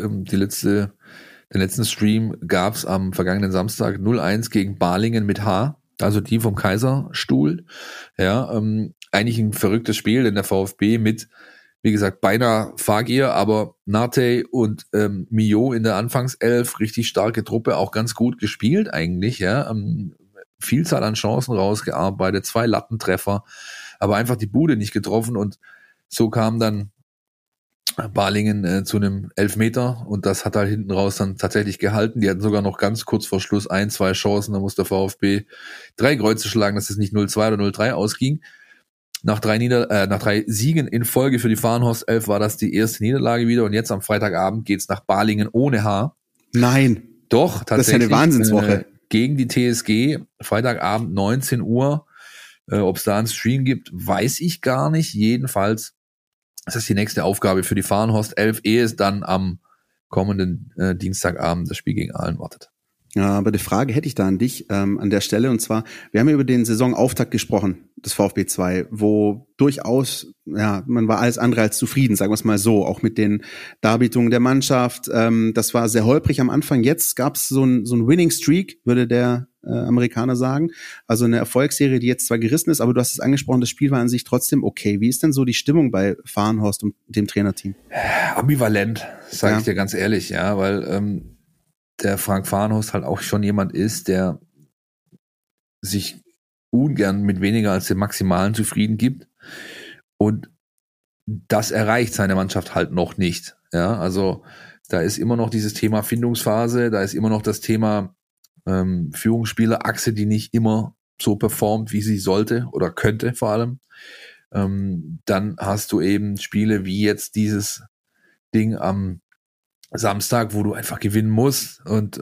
letzten Stream gab's am vergangenen Samstag 0-1 gegen Balingen mit H, also die vom Kaiserstuhl. Ja, eigentlich ein verrücktes Spiel, denn der VfB mit, wie gesagt, beinahe Fagir, aber Nate und Mio in der Anfangself, richtig starke Truppe, auch ganz gut gespielt eigentlich, ja. Vielzahl an Chancen rausgearbeitet, 2 Lattentreffer, aber einfach die Bude nicht getroffen und so kam dann Balingen zu einem Elfmeter und das hat halt hinten raus dann tatsächlich gehalten. Die hatten sogar noch ganz kurz vor Schluss 1-2 Chancen, da musste der VfB 3 Kreuze schlagen, dass es nicht 0-2 oder 0-3 ausging. Nach 3 Siegen in Folge für die Fahrenhorst 11 war das die erste Niederlage wieder und jetzt am Freitagabend geht's nach Balingen ohne H. Nein. Doch, tatsächlich. Das ist ja eine Wahnsinnswoche. Gegen die TSG, Freitagabend 19 Uhr. Ob es da einen Stream gibt, weiß ich gar nicht. Jedenfalls ist das die nächste Aufgabe für die Fahrenhorst 11, ehe es dann am kommenden Dienstagabend das Spiel gegen Aalen wartet. Ja, aber die Frage hätte ich da an dich an der Stelle, und zwar, wir haben ja über den Saisonauftakt gesprochen, des VfB 2, wo durchaus, ja, man war alles andere als zufrieden, sagen wir es mal so, auch mit den Darbietungen der Mannschaft. Das war sehr holprig am Anfang. Jetzt gab es so ein Winning Streak, würde der Amerikaner sagen. Also eine Erfolgsserie, die jetzt zwar gerissen ist, aber du hast es angesprochen, das Spiel war an sich trotzdem okay. Wie ist denn so die Stimmung bei Fahrenhorst und dem Trainerteam? Ambivalent, sage ich dir ganz ehrlich, ja, weil der Frank Fahrenhorst halt auch schon jemand ist, der sich ungern mit weniger als dem Maximalen zufrieden gibt. Und das erreicht seine Mannschaft halt noch nicht. Ja, also da ist immer noch dieses Thema Findungsphase, da ist immer noch das Thema Führungsspielerachse, die nicht immer so performt, wie sie sollte oder könnte vor allem. Dann hast du eben Spiele wie jetzt dieses Ding am Samstag, wo du einfach gewinnen musst und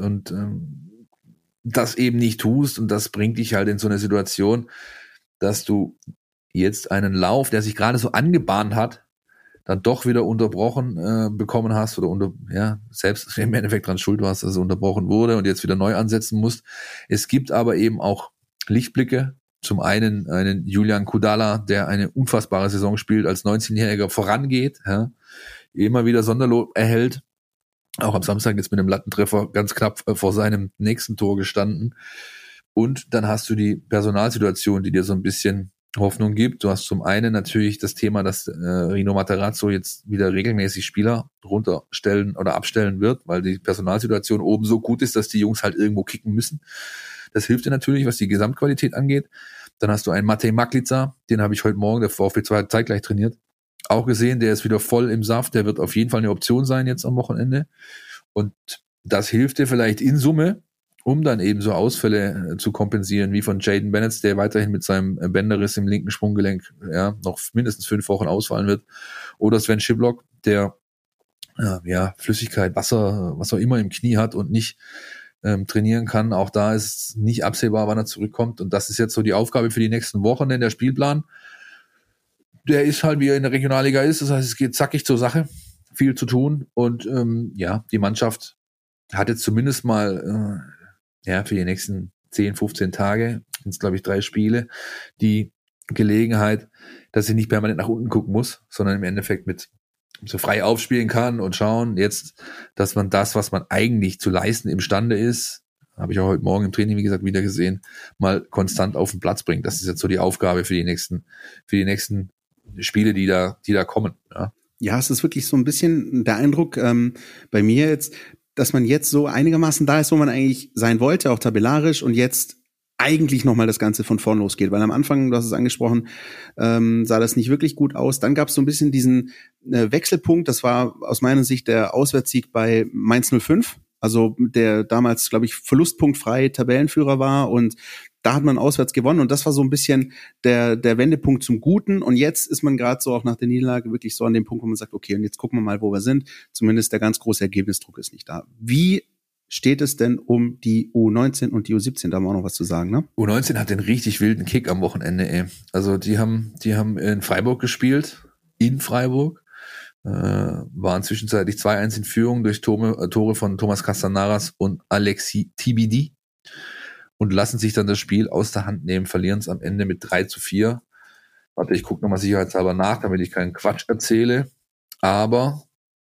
das eben nicht tust, und das bringt dich halt in so eine Situation, dass du jetzt einen Lauf, der sich gerade so angebahnt hat, dann doch wieder unterbrochen bekommen hast oder selbst im Endeffekt dran schuld warst, dass es unterbrochen wurde und jetzt wieder neu ansetzen musst. Es gibt aber eben auch Lichtblicke. Zum einen einen Julian Kudala, der eine unfassbare Saison spielt, als 19-Jähriger vorangeht, ja, immer wieder Sonderlob erhält. Auch am Samstag jetzt mit einem Lattentreffer ganz knapp vor seinem nächsten Tor gestanden. Und dann hast du die Personalsituation, die dir so ein bisschen Hoffnung gibt. Du hast zum einen natürlich das Thema, dass Rino Matarazzo jetzt wieder regelmäßig Spieler runterstellen oder abstellen wird, weil die Personalsituation oben so gut ist, dass die Jungs halt irgendwo kicken müssen. Das hilft dir natürlich, was die Gesamtqualität angeht. Dann hast du einen Matej Maklica, den habe ich heute Morgen, der VfB 2 zeitgleich trainiert, auch gesehen, der ist wieder voll im Saft, der wird auf jeden Fall eine Option sein jetzt am Wochenende. Und das hilft dir vielleicht in Summe, um dann eben so Ausfälle zu kompensieren, wie von Jaden Bennett, der weiterhin mit seinem Bänderriss im linken Sprunggelenk noch mindestens 5 Wochen ausfallen wird. Oder Sven Schiblock, der Flüssigkeit, Wasser, was auch immer im Knie hat und nicht trainieren kann. Auch da ist nicht absehbar, wann er zurückkommt. Und das ist jetzt so die Aufgabe für die nächsten Wochen, denn der Spielplan, der ist halt, wie er in der Regionalliga ist. Das heißt, es geht zackig zur Sache, viel zu tun. Und die Mannschaft hat jetzt zumindest mal für die nächsten 10, 15 Tage, sind es glaube ich 3 Spiele, die Gelegenheit, dass sie nicht permanent nach unten gucken muss, sondern im Endeffekt mit so frei aufspielen kann und schauen jetzt, dass man das, was man eigentlich zu leisten imstande ist, habe ich auch heute Morgen im Training, wie gesagt, wieder gesehen, mal konstant auf den Platz bringt. Das ist jetzt so die Aufgabe für die nächsten Spiele, die da kommen. Ja, es ist wirklich so ein bisschen der Eindruck bei mir jetzt, dass man jetzt so einigermaßen da ist, wo man eigentlich sein wollte, auch tabellarisch, und jetzt eigentlich nochmal das Ganze von vorn losgeht. Weil am Anfang, du hast es angesprochen, sah das nicht wirklich gut aus. Dann gab es so ein bisschen diesen Wechselpunkt. Das war aus meiner Sicht der Auswärtssieg bei Mainz 05. Also der damals, glaube ich, verlustpunktfrei Tabellenführer war, und da hat man auswärts gewonnen, und das war so ein bisschen der Wendepunkt zum Guten. Und jetzt ist man gerade so auch nach der Niederlage wirklich so an dem Punkt, wo man sagt, okay, und jetzt gucken wir mal, wo wir sind. Zumindest der ganz große Ergebnisdruck ist nicht da. Wie steht es denn um die U19 und die U17? Da haben wir auch noch was zu sagen, ne? U19 hat den richtig wilden Kick am Wochenende, ey. Also die haben in Freiburg gespielt, waren zwischenzeitlich 2-1 in Führung durch Tore von Thomas Castanaras und Alexis Tibidi und lassen sich dann das Spiel aus der Hand nehmen, verlieren es am Ende mit 3-4. Warte, ich gucke nochmal sicherheitshalber nach, damit ich keinen Quatsch erzähle. Aber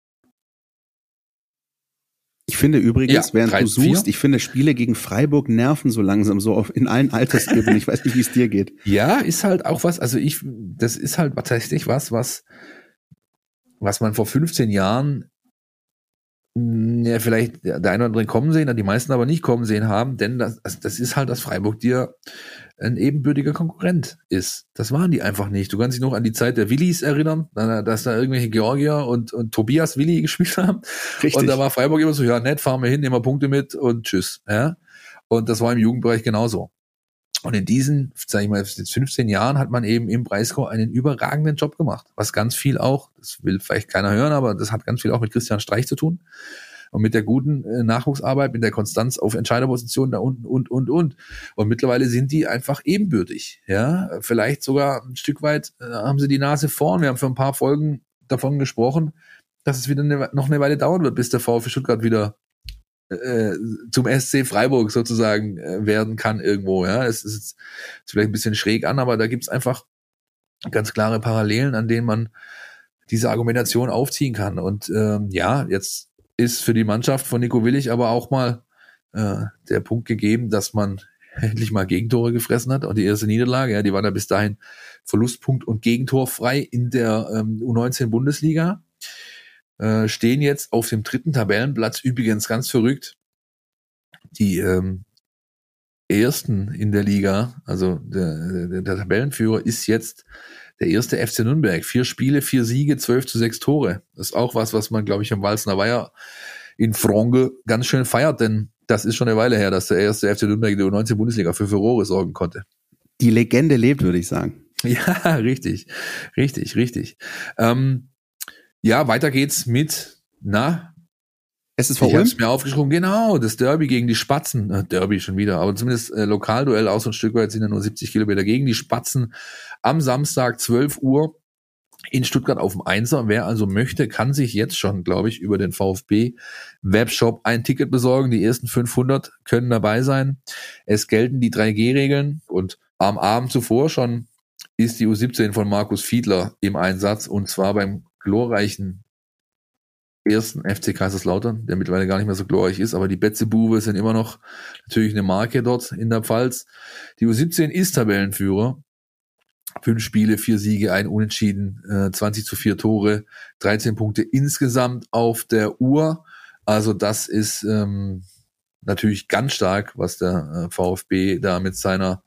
ich finde übrigens, während du suchst, ich finde Spiele gegen Freiburg nerven so langsam, so in allen Altersebenen. Ich weiß nicht, wie es dir geht. Ja, ist halt auch was, also das ist halt tatsächlich was man vor 15 Jahren ja vielleicht der eine oder andere kommen sehen, die meisten aber nicht kommen sehen haben, denn das ist halt, dass Freiburg dir ein ebenbürtiger Konkurrent ist. Das waren die einfach nicht. Du kannst dich noch an die Zeit der Willis erinnern, dass da irgendwelche Georgier und Tobias Willi gespielt haben. Richtig. Und da war Freiburg immer so, ja nett, fahren wir hin, nehmen wir Punkte mit und tschüss. Ja? Und das war im Jugendbereich genauso. Und in diesen, sag ich mal, 15 Jahren hat man eben im Breisgau einen überragenden Job gemacht. Was ganz viel auch, das will vielleicht keiner hören, aber das hat ganz viel auch mit Christian Streich zu tun. Und mit der guten Nachwuchsarbeit, mit der Konstanz auf Entscheiderpositionen da unten und. Und mittlerweile sind die einfach ebenbürtig. Ja, vielleicht sogar ein Stück weit haben sie die Nase vorn. Wir haben für ein paar Folgen davon gesprochen, dass es wieder noch eine Weile dauern wird, bis der VfB Stuttgart wieder zum SC Freiburg sozusagen werden kann irgendwo. Ja, es ist vielleicht ein bisschen schräg an, aber da gibt's einfach ganz klare Parallelen, an denen man diese Argumentation aufziehen kann. Und jetzt ist für die Mannschaft von Nico Willig aber auch mal der Punkt gegeben, dass man endlich mal Gegentore gefressen hat. Und die erste Niederlage, ja, die war da bis dahin Verlustpunkt und Gegentor frei in der U19 Bundesliga. Stehen jetzt auf dem 3. Tabellenplatz, übrigens ganz verrückt. Die Ersten in der Liga, also der Tabellenführer ist jetzt der erste FC Nürnberg. 4 Spiele, 4 Siege, 12-6 Tore. Das ist auch was man, glaube ich, am Walsener Weiher in Fronge ganz schön feiert, denn das ist schon eine Weile her, dass der erste FC Nürnberg in der U19 Bundesliga für Furore sorgen konnte. Die Legende lebt, würde ich sagen. Ja, richtig. Ja, weiter geht's mit, SSV ich Ulm? hab's mir aufgeschrieben, genau, das Derby gegen die Spatzen, Derby schon wieder, aber zumindest Lokalduell aus, ein Stück weit sind ja nur 70 Kilometer gegen die Spatzen am Samstag 12 Uhr in Stuttgart auf dem 1er. Wer also möchte, kann sich jetzt schon, glaube ich, über den VfB-Webshop ein Ticket besorgen. Die ersten 500 können dabei sein. Es gelten die 3G-Regeln und am Abend zuvor schon ist die U17 von Markus Fiedler im Einsatz, und zwar beim glorreichen ersten FC Kaiserslautern, der mittlerweile gar nicht mehr so glorreich ist, aber die Betzebuwe sind immer noch natürlich eine Marke dort in der Pfalz. Die U17 ist Tabellenführer. 5 Spiele, 4 Siege, 1 Unentschieden, 20-4 Tore, 13 Punkte insgesamt auf der Uhr. Also das ist natürlich ganz stark, was der VfB da mit seiner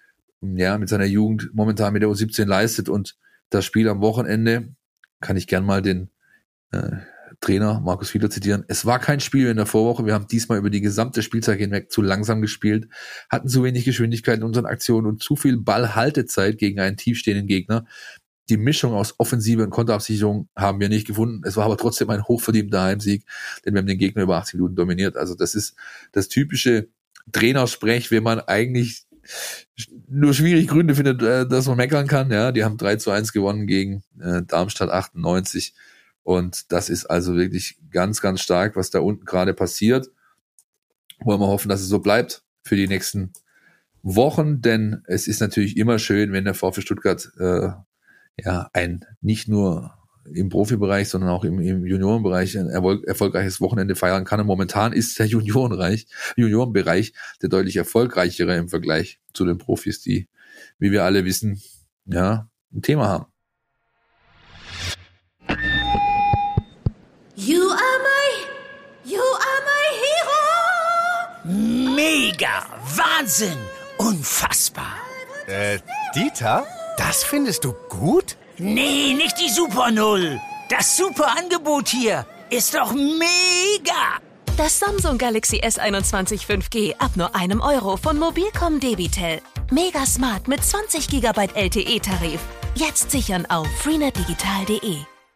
Jugend momentan mit der U17 leistet. Und das Spiel am Wochenende, kann ich gern mal den Trainer Markus Fiedler zitieren: Es war kein Spiel in der Vorwoche. Wir haben diesmal über die gesamte Spielzeit hinweg zu langsam gespielt, hatten zu wenig Geschwindigkeit in unseren Aktionen und zu viel Ballhaltezeit gegen einen tiefstehenden Gegner. Die Mischung aus Offensive und Konterabsicherung haben wir nicht gefunden. Es war aber trotzdem ein hochverdienter Heimsieg, denn wir haben den Gegner über 80 Minuten dominiert. Also das ist das typische Trainersprech, wenn man eigentlich nur schwierig Gründe findet, dass man meckern kann. Ja, die haben 3-1 gewonnen gegen Darmstadt 98. Und das ist also wirklich ganz, ganz stark, was da unten gerade passiert. Wollen wir hoffen, dass es so bleibt für die nächsten Wochen, denn es ist natürlich immer schön, wenn der VfB Stuttgart ein nicht nur im Profibereich, sondern auch im Juniorenbereich ein erfolgreiches Wochenende feiern kann. Und momentan ist der Juniorenbereich der deutlich erfolgreichere im Vergleich zu den Profis, die, wie wir alle wissen, ja, ein Thema haben. You are my Mega! Wahnsinn! Unfassbar! Dieter? Das findest du gut? Nee, nicht die Super Null. Das super Angebot hier ist doch mega! Das Samsung Galaxy S21 5G ab nur €1 von Mobilcom Debitel. Mega smart mit 20 GB LTE-Tarif. Jetzt sichern auf freenetdigital.de.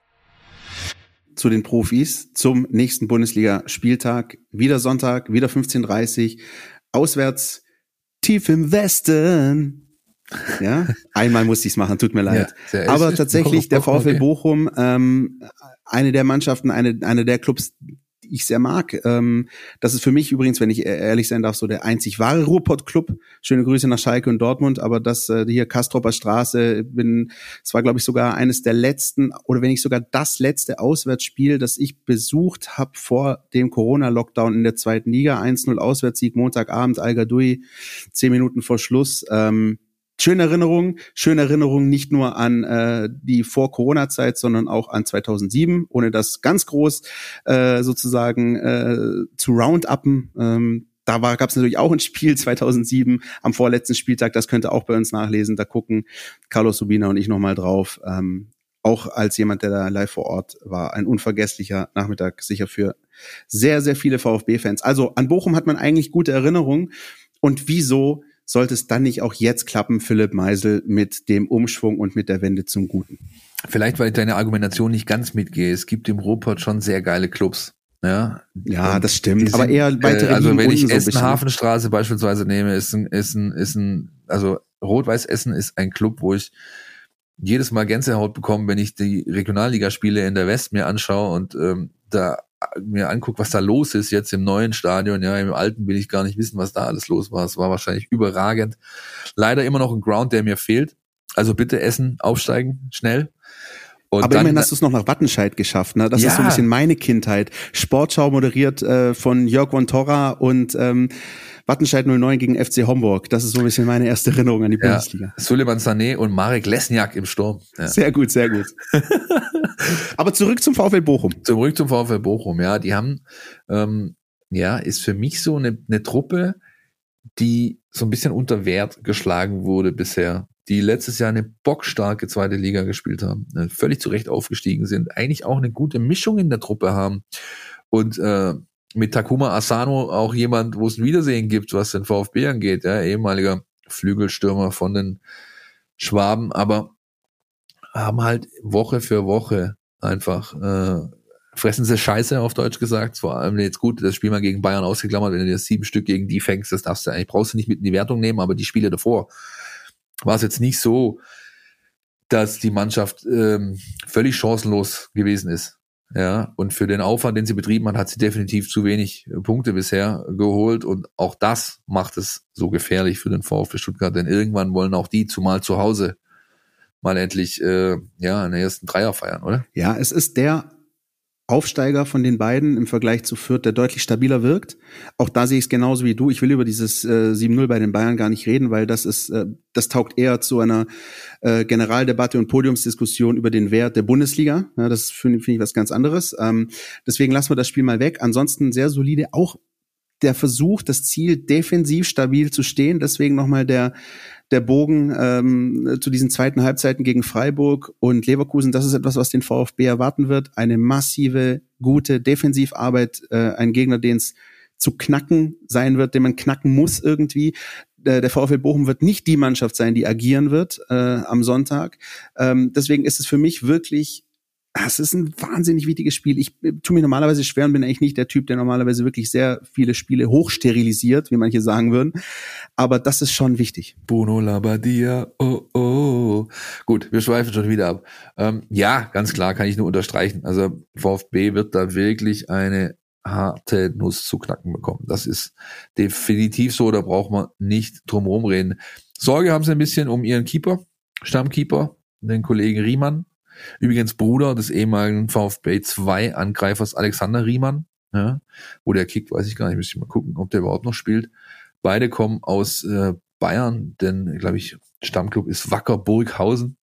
Zu den Profis zum nächsten Bundesliga-Spieltag. Wieder Sonntag, wieder 15:30 Uhr. Auswärts tief im Westen. Ja, einmal musste ich es machen, tut mir leid. Ja, aber tatsächlich der VfL Bochum, eine der Mannschaften, eine der Clubs, die ich sehr mag. Das ist für mich übrigens, wenn ich ehrlich sein darf, so der einzig wahre Ruhrpott-Club. Schöne Grüße nach Schalke und Dortmund, aber das hier Kastropper Straße, es war, glaube ich, sogar eines der letzten, oder wenn nicht sogar das letzte Auswärtsspiel, das ich besucht habe vor dem Corona-Lockdown in der 2. Liga. 1-0 Auswärtssieg, Montagabend, Al-Gadoui, 10 Minuten vor Schluss. Schöne Erinnerung nicht nur an die Vor-Corona-Zeit, sondern auch an 2007, ohne das ganz groß sozusagen zu round-uppen. Da gab es natürlich auch ein Spiel 2007 am vorletzten Spieltag, das könnt ihr auch bei uns nachlesen, da gucken Carlos Subina und ich nochmal drauf. Auch als jemand, der da live vor Ort war, ein unvergesslicher Nachmittag, sicher für sehr, sehr viele VfB-Fans. Also an Bochum hat man eigentlich gute Erinnerungen. Und wieso sollte es dann nicht auch jetzt klappen, Philipp Meisel, mit dem Umschwung und mit der Wende zum Guten? Vielleicht, weil ich deine Argumentation nicht ganz mitgehe. Es gibt im Ruhrpott schon sehr geile Clubs. Ja, das stimmt. Aber eher weitere also wenn ich so Essen Hafenstraße beispielsweise nehme, also Rot-Weiß Essen ist ein Club, wo ich jedes Mal Gänsehaut bekomme, wenn ich die Regionalligaspiele in der West mir anschaue und da mir angucke, was da los ist jetzt im neuen Stadion. Ja, im alten will ich gar nicht wissen, was da alles los war. Es war wahrscheinlich überragend. Leider immer noch ein Ground, der mir fehlt. Also bitte Essen aufsteigen, schnell. Und aber immerhin hast du es noch nach Wattenscheid geschafft, ne? Das ist so ein bisschen meine Kindheit. Sportschau moderiert von Jörg von Torra und Wattenscheid 09 gegen FC Homburg. Das ist so ein bisschen meine erste Erinnerung an die Bundesliga. Suleiman Sané und Marek Lesniak im Sturm. Ja. Sehr gut, sehr gut. Aber zurück zum VfL Bochum. Zurück zum VfL Bochum, ja. Die haben, ist für mich so eine Truppe, die so ein bisschen unter Wert geschlagen wurde bisher. Die letztes Jahr eine bockstarke 2. Liga gespielt haben, völlig zu Recht aufgestiegen sind, eigentlich auch eine gute Mischung in der Truppe haben. Und mit Takuma Asano auch jemand, wo es ein Wiedersehen gibt, was den VfB angeht, ja, ehemaliger Flügelstürmer von den Schwaben, aber haben halt Woche für Woche einfach fressen sie Scheiße, auf Deutsch gesagt. Vor allem jetzt gut, das Spiel mal gegen Bayern ausgeklammert, wenn du dir 7 Stück gegen die fängst, das brauchst du nicht mit in die Wertung nehmen, aber die Spiele davor war es jetzt nicht so, dass die Mannschaft völlig chancenlos gewesen ist. Ja, und für den Aufwand, den sie betrieben hat sie definitiv zu wenig Punkte bisher geholt und auch das macht es so gefährlich für den VfB Stuttgart, denn irgendwann wollen auch die zumal zu Hause mal endlich einen ersten Dreier feiern, oder? Ja, es ist der Aufsteiger von den beiden im Vergleich zu Fürth, der deutlich stabiler wirkt. Auch da sehe ich es genauso wie du. Ich will über dieses 7-0 bei den Bayern gar nicht reden, weil das taugt eher zu einer Generaldebatte und Podiumsdiskussion über den Wert der Bundesliga. Ja, das finde ich was ganz anderes. Deswegen lassen wir das Spiel mal weg. Ansonsten sehr solide. Auch der Versuch, das Ziel defensiv stabil zu stehen. Deswegen nochmal der Bogen zu diesen zweiten Halbzeiten gegen Freiburg und Leverkusen. Das ist etwas, was den VfB erwarten wird. Eine massive, gute Defensivarbeit. Ein Gegner, den es zu knacken sein wird, den man knacken muss irgendwie. Der VfL Bochum wird nicht die Mannschaft sein, die agieren wird am Sonntag. Deswegen ist es für mich wirklich, es ist ein wahnsinnig wichtiges Spiel. Ich tue mir normalerweise schwer und bin eigentlich nicht der Typ, der normalerweise wirklich sehr viele Spiele hochsterilisiert, wie manche sagen würden. Aber das ist schon wichtig. Bruno Labbadia, oh. Gut, wir schweifen schon wieder ab. Ja, ganz klar, kann ich nur unterstreichen. Also VfB wird da wirklich eine harte Nuss zu knacken bekommen. Das ist definitiv so, da braucht man nicht drum herum reden. Sorge haben sie ein bisschen um ihren Keeper, Stammkeeper, den Kollegen Riemann. Übrigens Bruder des ehemaligen VfB 2 Angreifers Alexander Riemann. Ja, wo der kickt, weiß ich gar nicht, müsste ich mal gucken, ob der überhaupt noch spielt. Beide kommen aus Bayern, denn, glaube ich, Stammclub ist Wacker Burghausen.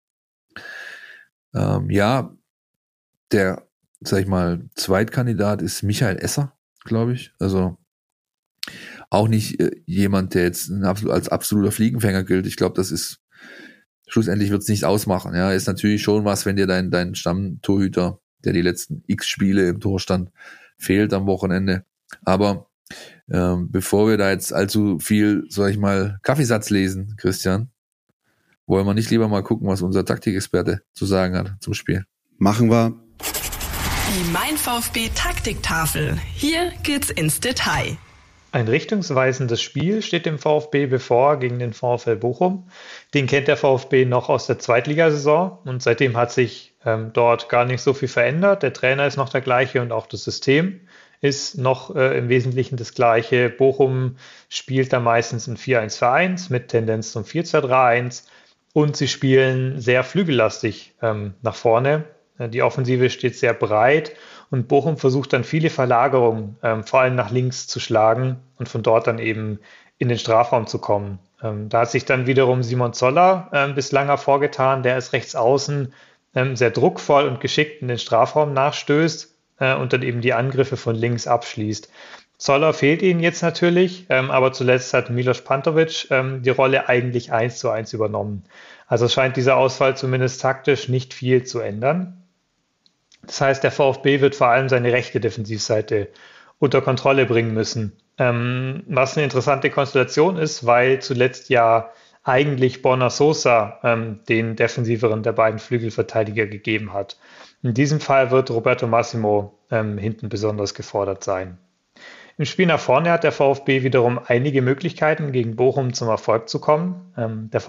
Der, sag ich mal, Zweitkandidat ist Michael Esser, glaube ich. Also auch nicht jemand, der jetzt als absoluter Fliegenfänger gilt. Ich glaube, das ist schlussendlich wird's nicht ausmachen. Ja, ist natürlich schon was, wenn dir dein Stammtorhüter, der die letzten X Spiele im Tor stand, fehlt am Wochenende. Aber bevor wir da jetzt allzu viel, sag ich mal, Kaffeesatz lesen, Christian, wollen wir nicht lieber mal gucken, was unser Taktikexperte zu sagen hat zum Spiel? Machen wir. Die Mein VfB Taktiktafel. Hier geht's ins Detail. Ein richtungsweisendes Spiel steht dem VfB bevor gegen den VfL Bochum. Den kennt der VfB noch aus der Zweitligasaison und seitdem hat sich dort gar nicht so viel verändert. Der Trainer ist noch der gleiche und auch das System ist noch im Wesentlichen das gleiche. Bochum spielt da meistens ein 4-1-4-1 mit Tendenz zum 4-2-3-1 und sie spielen sehr flügellastig nach vorne. Die Offensive steht sehr breit und Bochum versucht dann viele Verlagerungen, vor allem nach links zu schlagen und von dort dann eben in den Strafraum zu kommen. Da hat sich dann wiederum Simon Zoller bislang hervorgetan, der ist rechts außen sehr druckvoll und geschickt in den Strafraum nachstößt und dann eben die Angriffe von links abschließt. Zoller fehlt ihnen jetzt natürlich, aber zuletzt hat Milos Pantovic die Rolle eigentlich 1:1 übernommen. Also scheint dieser Ausfall zumindest taktisch nicht viel zu ändern. Das heißt, der VfB wird vor allem seine rechte Defensivseite unter Kontrolle bringen müssen. Was eine interessante Konstellation ist, weil zuletzt ja eigentlich Borna Sosa den defensiveren der beiden Flügelverteidiger gegeben hat. In diesem Fall wird Roberto Massimo hinten besonders gefordert sein. Im Spiel nach vorne hat der VfB wiederum einige Möglichkeiten, gegen Bochum zum Erfolg zu kommen. Der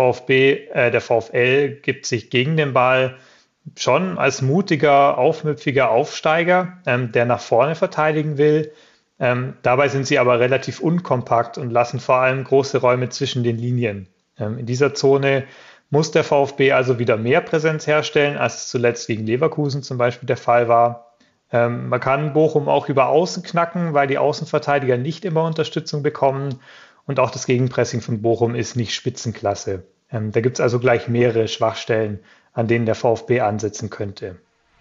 VfL gibt sich gegen den Ball schon als mutiger, aufmüpfiger Aufsteiger, der nach vorne verteidigen will. Dabei sind sie aber relativ unkompakt und lassen vor allem große Räume zwischen den Linien. In dieser Zone muss der VfB also wieder mehr Präsenz herstellen, als es zuletzt gegen Leverkusen zum Beispiel der Fall war. Man kann Bochum auch über Außen knacken, weil die Außenverteidiger nicht immer Unterstützung bekommen und auch das Gegenpressing von Bochum ist nicht Spitzenklasse. Da gibt es also gleich mehrere Schwachstellen, an denen der VfB ansetzen könnte.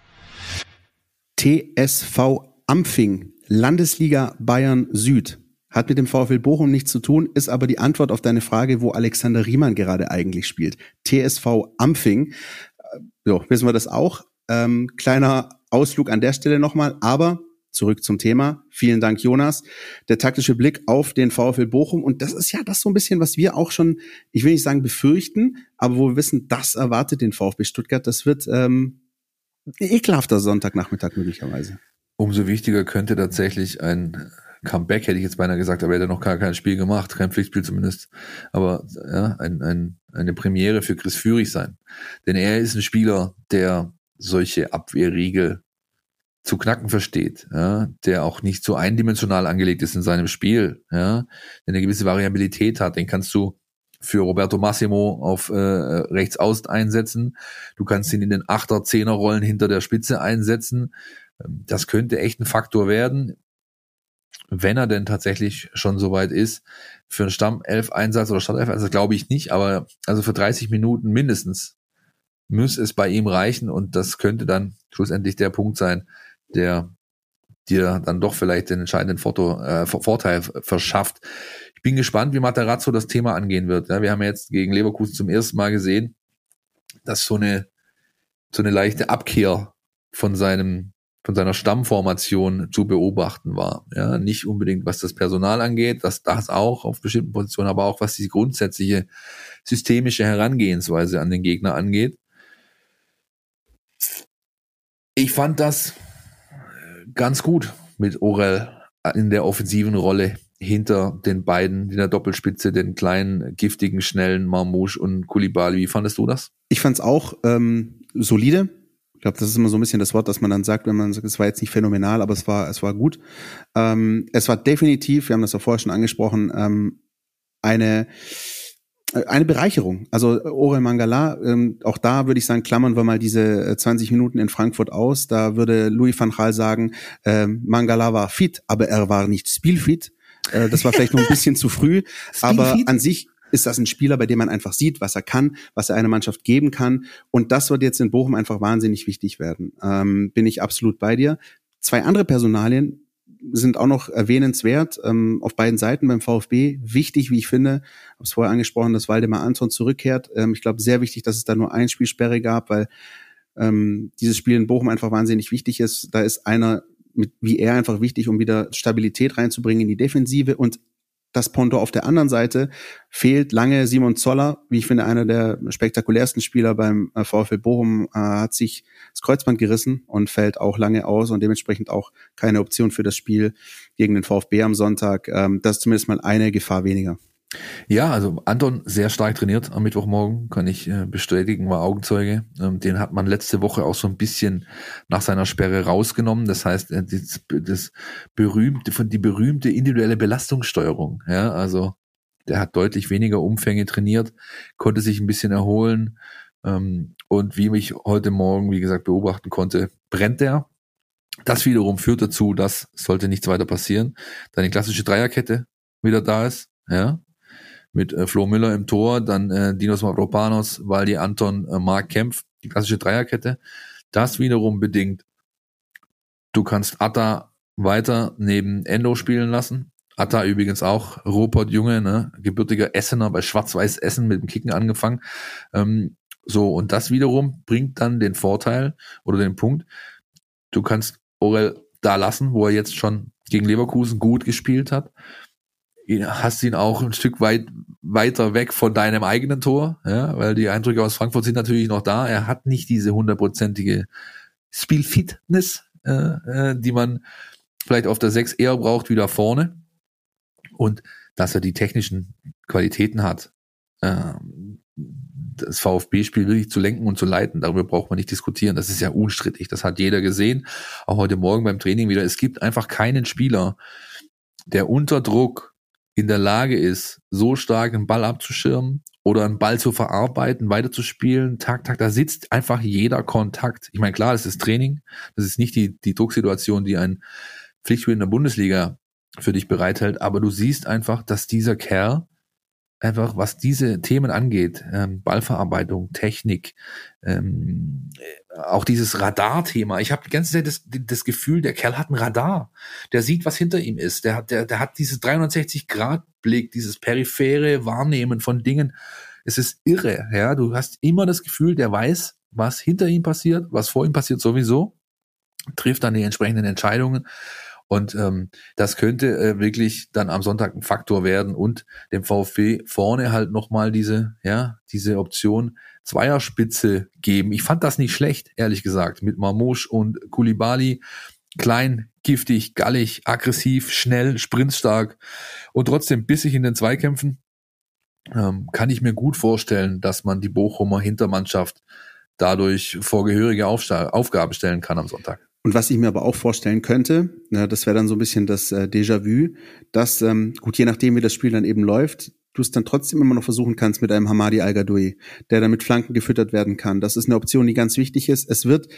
TSV Ampfing, Landesliga Bayern Süd. Hat mit dem VfL Bochum nichts zu tun, ist aber die Antwort auf deine Frage, wo Alexander Riemann gerade eigentlich spielt. TSV Ampfing, wissen wir das auch. Kleiner Ausflug an der Stelle nochmal, aber zurück zum Thema. Vielen Dank, Jonas. Der taktische Blick auf den VfL Bochum. Und das ist ja das so ein bisschen, was wir auch schon, ich will nicht sagen befürchten, aber wo wir wissen, das erwartet den VfB Stuttgart. Das wird ein ekelhafter Sonntagnachmittag möglicherweise. Umso wichtiger könnte tatsächlich ein Comeback, hätte ich jetzt beinahe gesagt, aber er hat noch gar kein Spiel gemacht, kein Pflichtspiel zumindest, aber ja, eine Premiere für Chris Führig sein. Denn er ist ein Spieler, der solche Abwehrriegel zu knacken versteht, ja, der auch nicht so eindimensional angelegt ist in seinem Spiel, ja, der eine gewisse Variabilität hat. Den kannst du für Roberto Massimo auf rechts außen einsetzen. Du kannst ihn in den 8er, 10er Rollen hinter der Spitze einsetzen. Das könnte echt ein Faktor werden, wenn er denn tatsächlich schon soweit ist. Für einen Stammelf-Einsatz oder Startelf-Einsatz glaube ich nicht, aber also für 30 Minuten mindestens muss es bei ihm reichen und das könnte dann schlussendlich der Punkt sein, der dir dann doch vielleicht den entscheidenden Vorteil verschafft. Ich bin gespannt, wie Matarazzo das Thema angehen wird. Ja, wir haben jetzt gegen Leverkusen zum ersten Mal gesehen, dass so eine leichte Abkehr von seiner Stammformation zu beobachten war. Ja, nicht unbedingt, was das Personal angeht, das auch auf bestimmten Positionen, aber auch was die grundsätzliche systemische Herangehensweise an den Gegner angeht. Ich fand das ganz gut mit Orel in der offensiven Rolle hinter den beiden in der Doppelspitze, den kleinen, giftigen, schnellen Marmouche und Koulibaly. Wie fandest du das? Ich fand es auch solide. Ich glaube, das ist immer so ein bisschen das Wort, das man dann sagt, wenn man sagt, es war jetzt nicht phänomenal, aber es war gut. Es war definitiv, wir haben das ja vorher schon angesprochen, eine Bereicherung. Also Orel Mangala, auch da würde ich sagen, klammern wir mal diese 20 Minuten in Frankfurt aus. Da würde Louis van Gaal sagen, Mangala war fit, aber er war nicht spielfit. Das war vielleicht noch ein bisschen zu früh. Aber an sich ist das ein Spieler, bei dem man einfach sieht, was er kann, was er einer Mannschaft geben kann. Und das wird jetzt in Bochum einfach wahnsinnig wichtig werden. Bin ich absolut bei dir. 2 andere Personalien, sind auch noch erwähnenswert auf beiden Seiten beim VfB. Wichtig, wie ich finde, habe es vorher angesprochen, dass Waldemar Anton zurückkehrt. Ich glaube, sehr wichtig, dass es da nur ein Spielsperre gab, weil dieses Spiel in Bochum einfach wahnsinnig wichtig ist. Da ist einer wie er einfach wichtig, um wieder Stabilität reinzubringen in die Defensive. Und das Ponto auf der anderen Seite fehlt lange. Simon Zoller, wie ich finde, einer der spektakulärsten Spieler beim VfL Bochum, hat sich das Kreuzband gerissen und fällt auch lange aus und dementsprechend auch keine Option für das Spiel gegen den VfB am Sonntag. Das ist zumindest mal eine Gefahr weniger. Ja, also Anton sehr stark trainiert am Mittwochmorgen, kann ich bestätigen, war Augenzeuge. Den hat man letzte Woche auch so ein bisschen nach seiner Sperre rausgenommen. Das heißt, die berühmte individuelle Belastungssteuerung. Ja, also der hat deutlich weniger Umfänge trainiert, konnte sich ein bisschen erholen. Und wie mich heute Morgen, wie gesagt, beobachten konnte, brennt er. Das wiederum führt dazu, dass, sollte nichts weiter passieren, deine klassische Dreierkette wieder da ist. Ja. Mit Flo Müller im Tor, dann Dinos Mavropanos, Waldi Anton, Marc Kempf, die klassische Dreierkette. Das wiederum bedingt, du kannst Atta weiter neben Endo spielen lassen. Atta übrigens auch Ruhrpott-Junge, ne? Gebürtiger Essener, bei Schwarz-Weiß Essen mit dem Kicken angefangen. Und das wiederum bringt dann den Vorteil oder den Punkt, du kannst Orel da lassen, wo er jetzt schon gegen Leverkusen gut gespielt hat. Hast ihn auch ein Stück weiter weg von deinem eigenen Tor, ja, weil die Eindrücke aus Frankfurt sind natürlich noch da. Er hat nicht diese 100%ige Spielfitness, die man vielleicht auf der 6 eher braucht wie da vorne. Und dass er die technischen Qualitäten hat, das VfB-Spiel wirklich zu lenken und zu leiten, darüber braucht man nicht diskutieren. Das ist ja unstrittig. Das hat jeder gesehen, auch heute Morgen beim Training wieder. Es gibt einfach keinen Spieler, der unter Druck in der Lage ist, so stark einen Ball abzuschirmen oder einen Ball zu verarbeiten, weiterzuspielen, Tag, da sitzt einfach jeder Kontakt. Ich meine, klar, das ist Training, das ist nicht die Drucksituation, die ein Pflichtspiel in der Bundesliga für dich bereithält, aber du siehst einfach, dass dieser Kerl einfach, was diese Themen angeht, Ballverarbeitung, Technik, auch dieses Radar-Thema. Ich habe die ganze Zeit das Gefühl, der Kerl hat ein Radar. Der sieht, was hinter ihm ist. Der hat dieses 360-Grad-Blick, dieses periphere Wahrnehmen von Dingen. Es ist irre. Ja, du hast immer das Gefühl, der weiß, was hinter ihm passiert, was vor ihm passiert sowieso, trifft dann die entsprechenden Entscheidungen. Und das könnte wirklich dann am Sonntag ein Faktor werden und dem VfB vorne halt nochmal diese Option Zweierspitze geben. Ich fand das nicht schlecht, ehrlich gesagt, mit Marmouche und Koulibaly. Klein, giftig, gallig, aggressiv, schnell, sprintstark und trotzdem bissig in den Zweikämpfen. Kann ich mir gut vorstellen, dass man die Bochumer Hintermannschaft dadurch vor gehörige Aufgaben stellen kann am Sonntag. Und was ich mir aber auch vorstellen könnte, das wäre dann so ein bisschen das Déjà-vu, dass, gut, je nachdem, wie das Spiel dann eben läuft, du es dann trotzdem immer noch versuchen kannst mit einem Hamadi Al-Gadoui, der dann mit Flanken gefüttert werden kann. Das ist eine Option, die ganz wichtig ist. Es wird,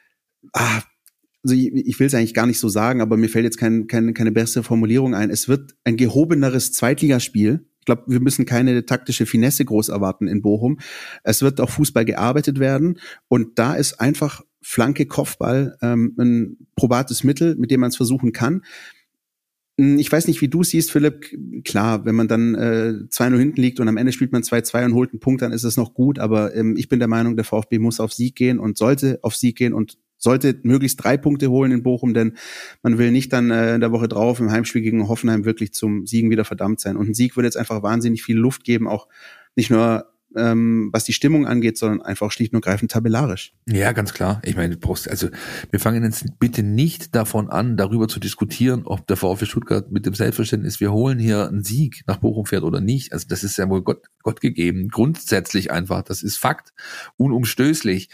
also ich will es eigentlich gar nicht so sagen, aber mir fällt jetzt keine bessere Formulierung ein. Es wird ein gehobeneres Zweitligaspiel. Ich glaube, wir müssen keine taktische Finesse groß erwarten in Bochum. Es wird auch Fußball gearbeitet werden und da ist einfach Flanke, Kopfball ein probates Mittel, mit dem man es versuchen kann. Ich weiß nicht, wie du siehst, Philipp. Klar, wenn man dann 2-0 hinten liegt und am Ende spielt man 2-2 und holt einen Punkt, dann ist es noch gut. Aber ich bin der Meinung, der VfB muss auf Sieg gehen und sollte auf Sieg gehen und sollte möglichst 3 Punkte holen in Bochum, denn man will nicht dann in der Woche drauf im Heimspiel gegen Hoffenheim wirklich zum Siegen wieder verdammt sein. Und ein Sieg würde jetzt einfach wahnsinnig viel Luft geben, auch nicht nur was die Stimmung angeht, sondern einfach schlicht und greifend tabellarisch. Ja, ganz klar. Ich meine, wir fangen jetzt bitte nicht davon an, darüber zu diskutieren, ob der VfB Stuttgart mit dem Selbstverständnis, wir holen hier einen Sieg nach Bochum fährt oder nicht. Also das ist ja wohl Gott gegeben. Grundsätzlich einfach. Das ist Fakt. Unumstößlich.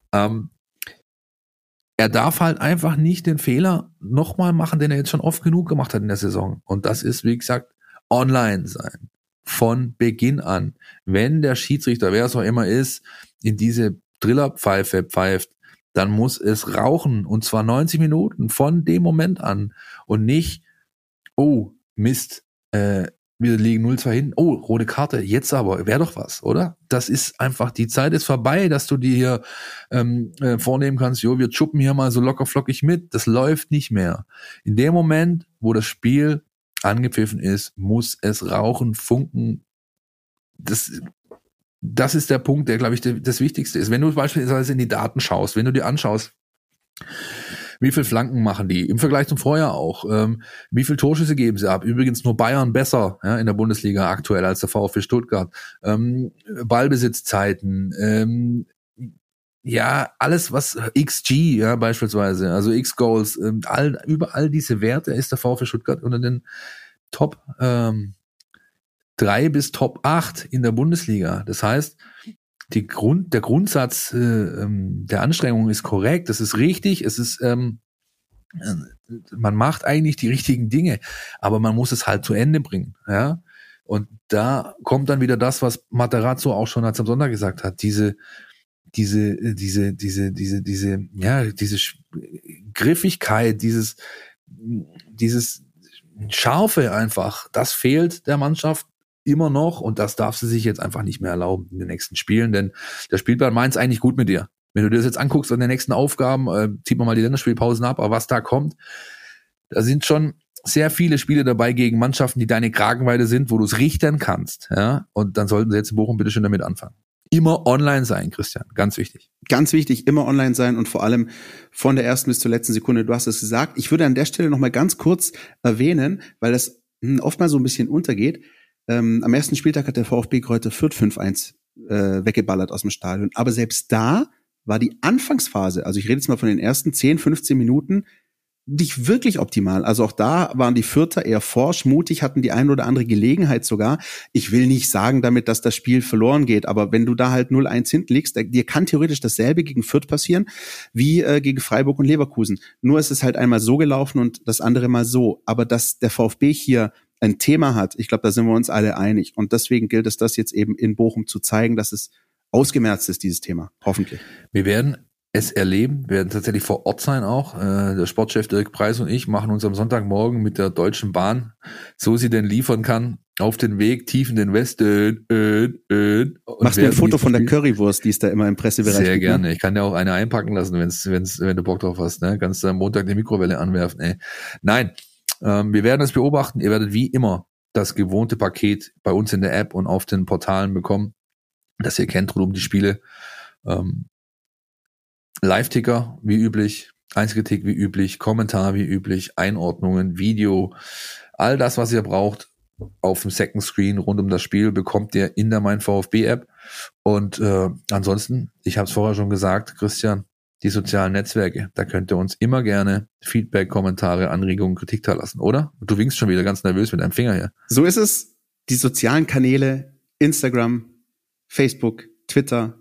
Er darf halt einfach nicht den Fehler nochmal machen, den er jetzt schon oft genug gemacht hat in der Saison. Und das ist, wie gesagt, online sein. Von Beginn an. Wenn der Schiedsrichter, wer es auch immer ist, in diese Trillerpfeife pfeift, dann muss es rauchen. Und zwar 90 Minuten von dem Moment an. Und nicht, oh, Mist, wir liegen 0-2 hin. Oh, rote Karte, jetzt aber, wäre doch was, oder? Das ist einfach, die Zeit ist vorbei, dass du dir hier vornehmen kannst, wir chuppen hier mal so locker flockig mit. Das läuft nicht mehr. In dem Moment, wo das Spiel angepfiffen ist, muss es rauchen, funken. Das ist der Punkt, der, glaube ich, das Wichtigste ist. Wenn du beispielsweise in die Daten schaust, wenn du dir anschaust, wie viel Flanken machen die, im Vergleich zum Vorjahr auch, wie viel Torschüsse geben sie ab, übrigens nur Bayern besser in der Bundesliga aktuell als der VfB Stuttgart, Ballbesitzzeiten, alles was XG, beispielsweise, also X-Goals, überall diese Werte ist der VfB Stuttgart unter den Top 3 bis Top 8 in der Bundesliga. Das heißt, der Grundsatz der Anstrengung ist korrekt, das ist richtig, es ist man macht eigentlich die richtigen Dinge, aber man muss es halt zu Ende bringen, ja. Und da kommt dann wieder das, was Materazzo auch schon am Sonntag gesagt hat, diese Griffigkeit, dieses Scharfe einfach, das fehlt der Mannschaft immer noch und das darf sie sich jetzt einfach nicht mehr erlauben in den nächsten Spielen, denn der Spielplan meint es eigentlich gut mit dir. Wenn du dir das jetzt anguckst an den nächsten Aufgaben, zieht man mal die Länderspielpausen ab, aber was da kommt, da sind schon sehr viele Spiele dabei gegen Mannschaften, die deine Kragenweite sind, wo du es richten kannst, ja, und dann sollten sie jetzt in Bochum bitte schön damit anfangen. Immer online sein, Christian, ganz wichtig. Ganz wichtig, immer online sein und vor allem von der ersten bis zur letzten Sekunde, du hast es gesagt. Ich würde an der Stelle noch mal ganz kurz erwähnen, weil das oftmals so ein bisschen untergeht. Am ersten Spieltag hat der VfB Greuther Fürth 5-1 weggeballert aus dem Stadion. Aber selbst da war die Anfangsphase, also ich rede jetzt mal von den ersten 10, 15 Minuten, nicht wirklich optimal. Also auch da waren die Fürther eher forsch, mutig, hatten die ein oder andere Gelegenheit sogar. Ich will nicht sagen damit, dass das Spiel verloren geht, aber wenn du da halt 0-1 hinten liegst, dir kann theoretisch dasselbe gegen Fürth passieren, wie gegen Freiburg und Leverkusen. Nur ist es halt einmal so gelaufen und das andere mal so. Aber dass der VfB hier ein Thema hat, ich glaube, da sind wir uns alle einig. Und deswegen gilt es, das jetzt eben in Bochum zu zeigen, dass es ausgemerzt ist, dieses Thema. Hoffentlich. Wir werden es erleben, wir werden tatsächlich vor Ort sein auch. Der Sportchef Dirk Preis und ich machen uns am Sonntagmorgen mit der Deutschen Bahn, so sie denn liefern kann, auf den Weg tief in den Westen. Machst du ein Foto von der Currywurst, die es da immer im Pressebereich gibt? Sehr gibt, gerne. Ne? Ich kann dir auch eine einpacken lassen, wenn du Bock drauf hast. Ne? Kannst du am Montag die Mikrowelle anwerfen. Ey. Nein, wir werden es beobachten. Ihr werdet wie immer das gewohnte Paket bei uns in der App und auf den Portalen bekommen, das ihr kennt rund um die Spiele. Live-Ticker wie üblich, Einzeltick wie üblich, Kommentar wie üblich, Einordnungen, Video, all das, was ihr braucht auf dem Second Screen rund um das Spiel, bekommt ihr in der Mein VfB-App. Und ansonsten, ich habe es vorher schon gesagt, Christian, die sozialen Netzwerke, da könnt ihr uns immer gerne Feedback, Kommentare, Anregungen, Kritik da lassen, oder? Du winkst schon wieder ganz nervös mit deinem Finger hier. So ist es. Die sozialen Kanäle, Instagram, Facebook, Twitter,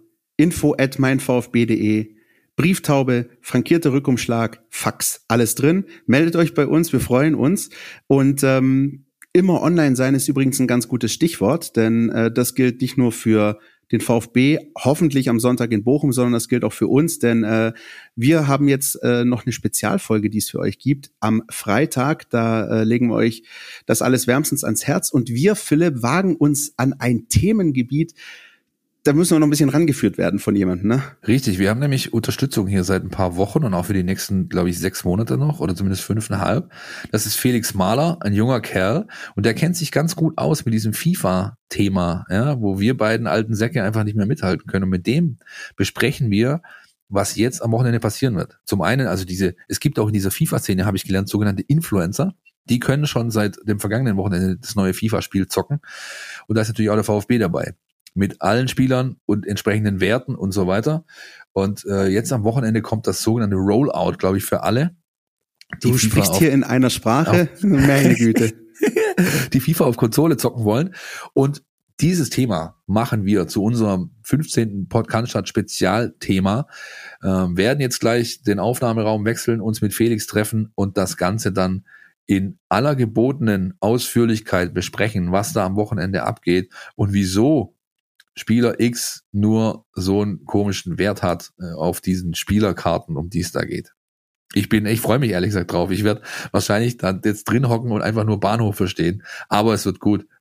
info@meinvfb.de, Brieftaube, frankierter Rückumschlag, Fax, alles drin. Meldet euch bei uns, wir freuen uns. Und immer online sein ist übrigens ein ganz gutes Stichwort, denn das gilt nicht nur für den VfB, hoffentlich am Sonntag in Bochum, sondern das gilt auch für uns, denn wir haben jetzt noch eine Spezialfolge, die es für euch gibt. Am Freitag, da legen wir euch das alles wärmstens ans Herz und wir, Philipp, wagen uns an ein Themengebiet, da müssen wir noch ein bisschen rangeführt werden von jemandem, ne? Richtig, wir haben nämlich Unterstützung hier seit ein paar Wochen und auch für die nächsten, glaube ich, 6 Monate noch oder zumindest 5,5. Das ist Felix Mahler, ein junger Kerl und der kennt sich ganz gut aus mit diesem FIFA-Thema, ja, wo wir beiden alten Säcke einfach nicht mehr mithalten können. Und mit dem besprechen wir, was jetzt am Wochenende passieren wird. Zum einen, also es gibt auch in dieser FIFA-Szene, habe ich gelernt, sogenannte Influencer. Die können schon seit dem vergangenen Wochenende das neue FIFA-Spiel zocken. Und da ist natürlich auch der VfB dabei. Mit allen Spielern und entsprechenden Werten und so weiter. Und jetzt am Wochenende kommt das sogenannte Rollout, glaube ich, für alle. Du sprichst hier in einer Sprache, meine Güte. Die FIFA auf Konsole zocken wollen. Und dieses Thema machen wir zu unserem 15. Podcast-Spezialthema. Werden jetzt gleich den Aufnahmeraum wechseln, uns mit Felix treffen und das Ganze dann in aller gebotenen Ausführlichkeit besprechen, was da am Wochenende abgeht und wieso Spieler X nur so einen komischen Wert hat auf diesen Spielerkarten, um die es da geht. Ich freue mich ehrlich gesagt drauf. Ich werde wahrscheinlich da jetzt drin hocken und einfach nur Bahnhof verstehen. Aber es wird gut.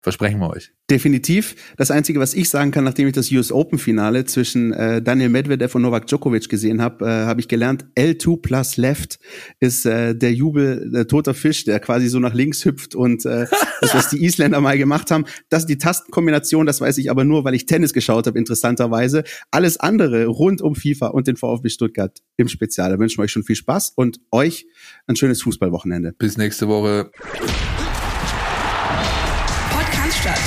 Versprechen wir euch. Definitiv. Das Einzige, was ich sagen kann, nachdem ich das US Open Finale zwischen Daniil Medvedev und Novak Djokovic gesehen habe, habe ich gelernt, L2 plus Left ist der Jubel, der toter Fisch, der quasi so nach links hüpft und das, was die Isländer mal gemacht haben. Das ist die Tastenkombination, das weiß ich aber nur, weil ich Tennis geschaut habe, interessanterweise. Alles andere rund um FIFA und den VfB Stuttgart im Spezial. Da wünschen wir euch schon viel Spaß und euch ein schönes Fußballwochenende. Bis nächste Woche. Podcast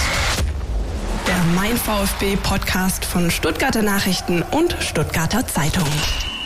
der Mein VfB Podcast von Stuttgarter Nachrichten und Stuttgarter Zeitung.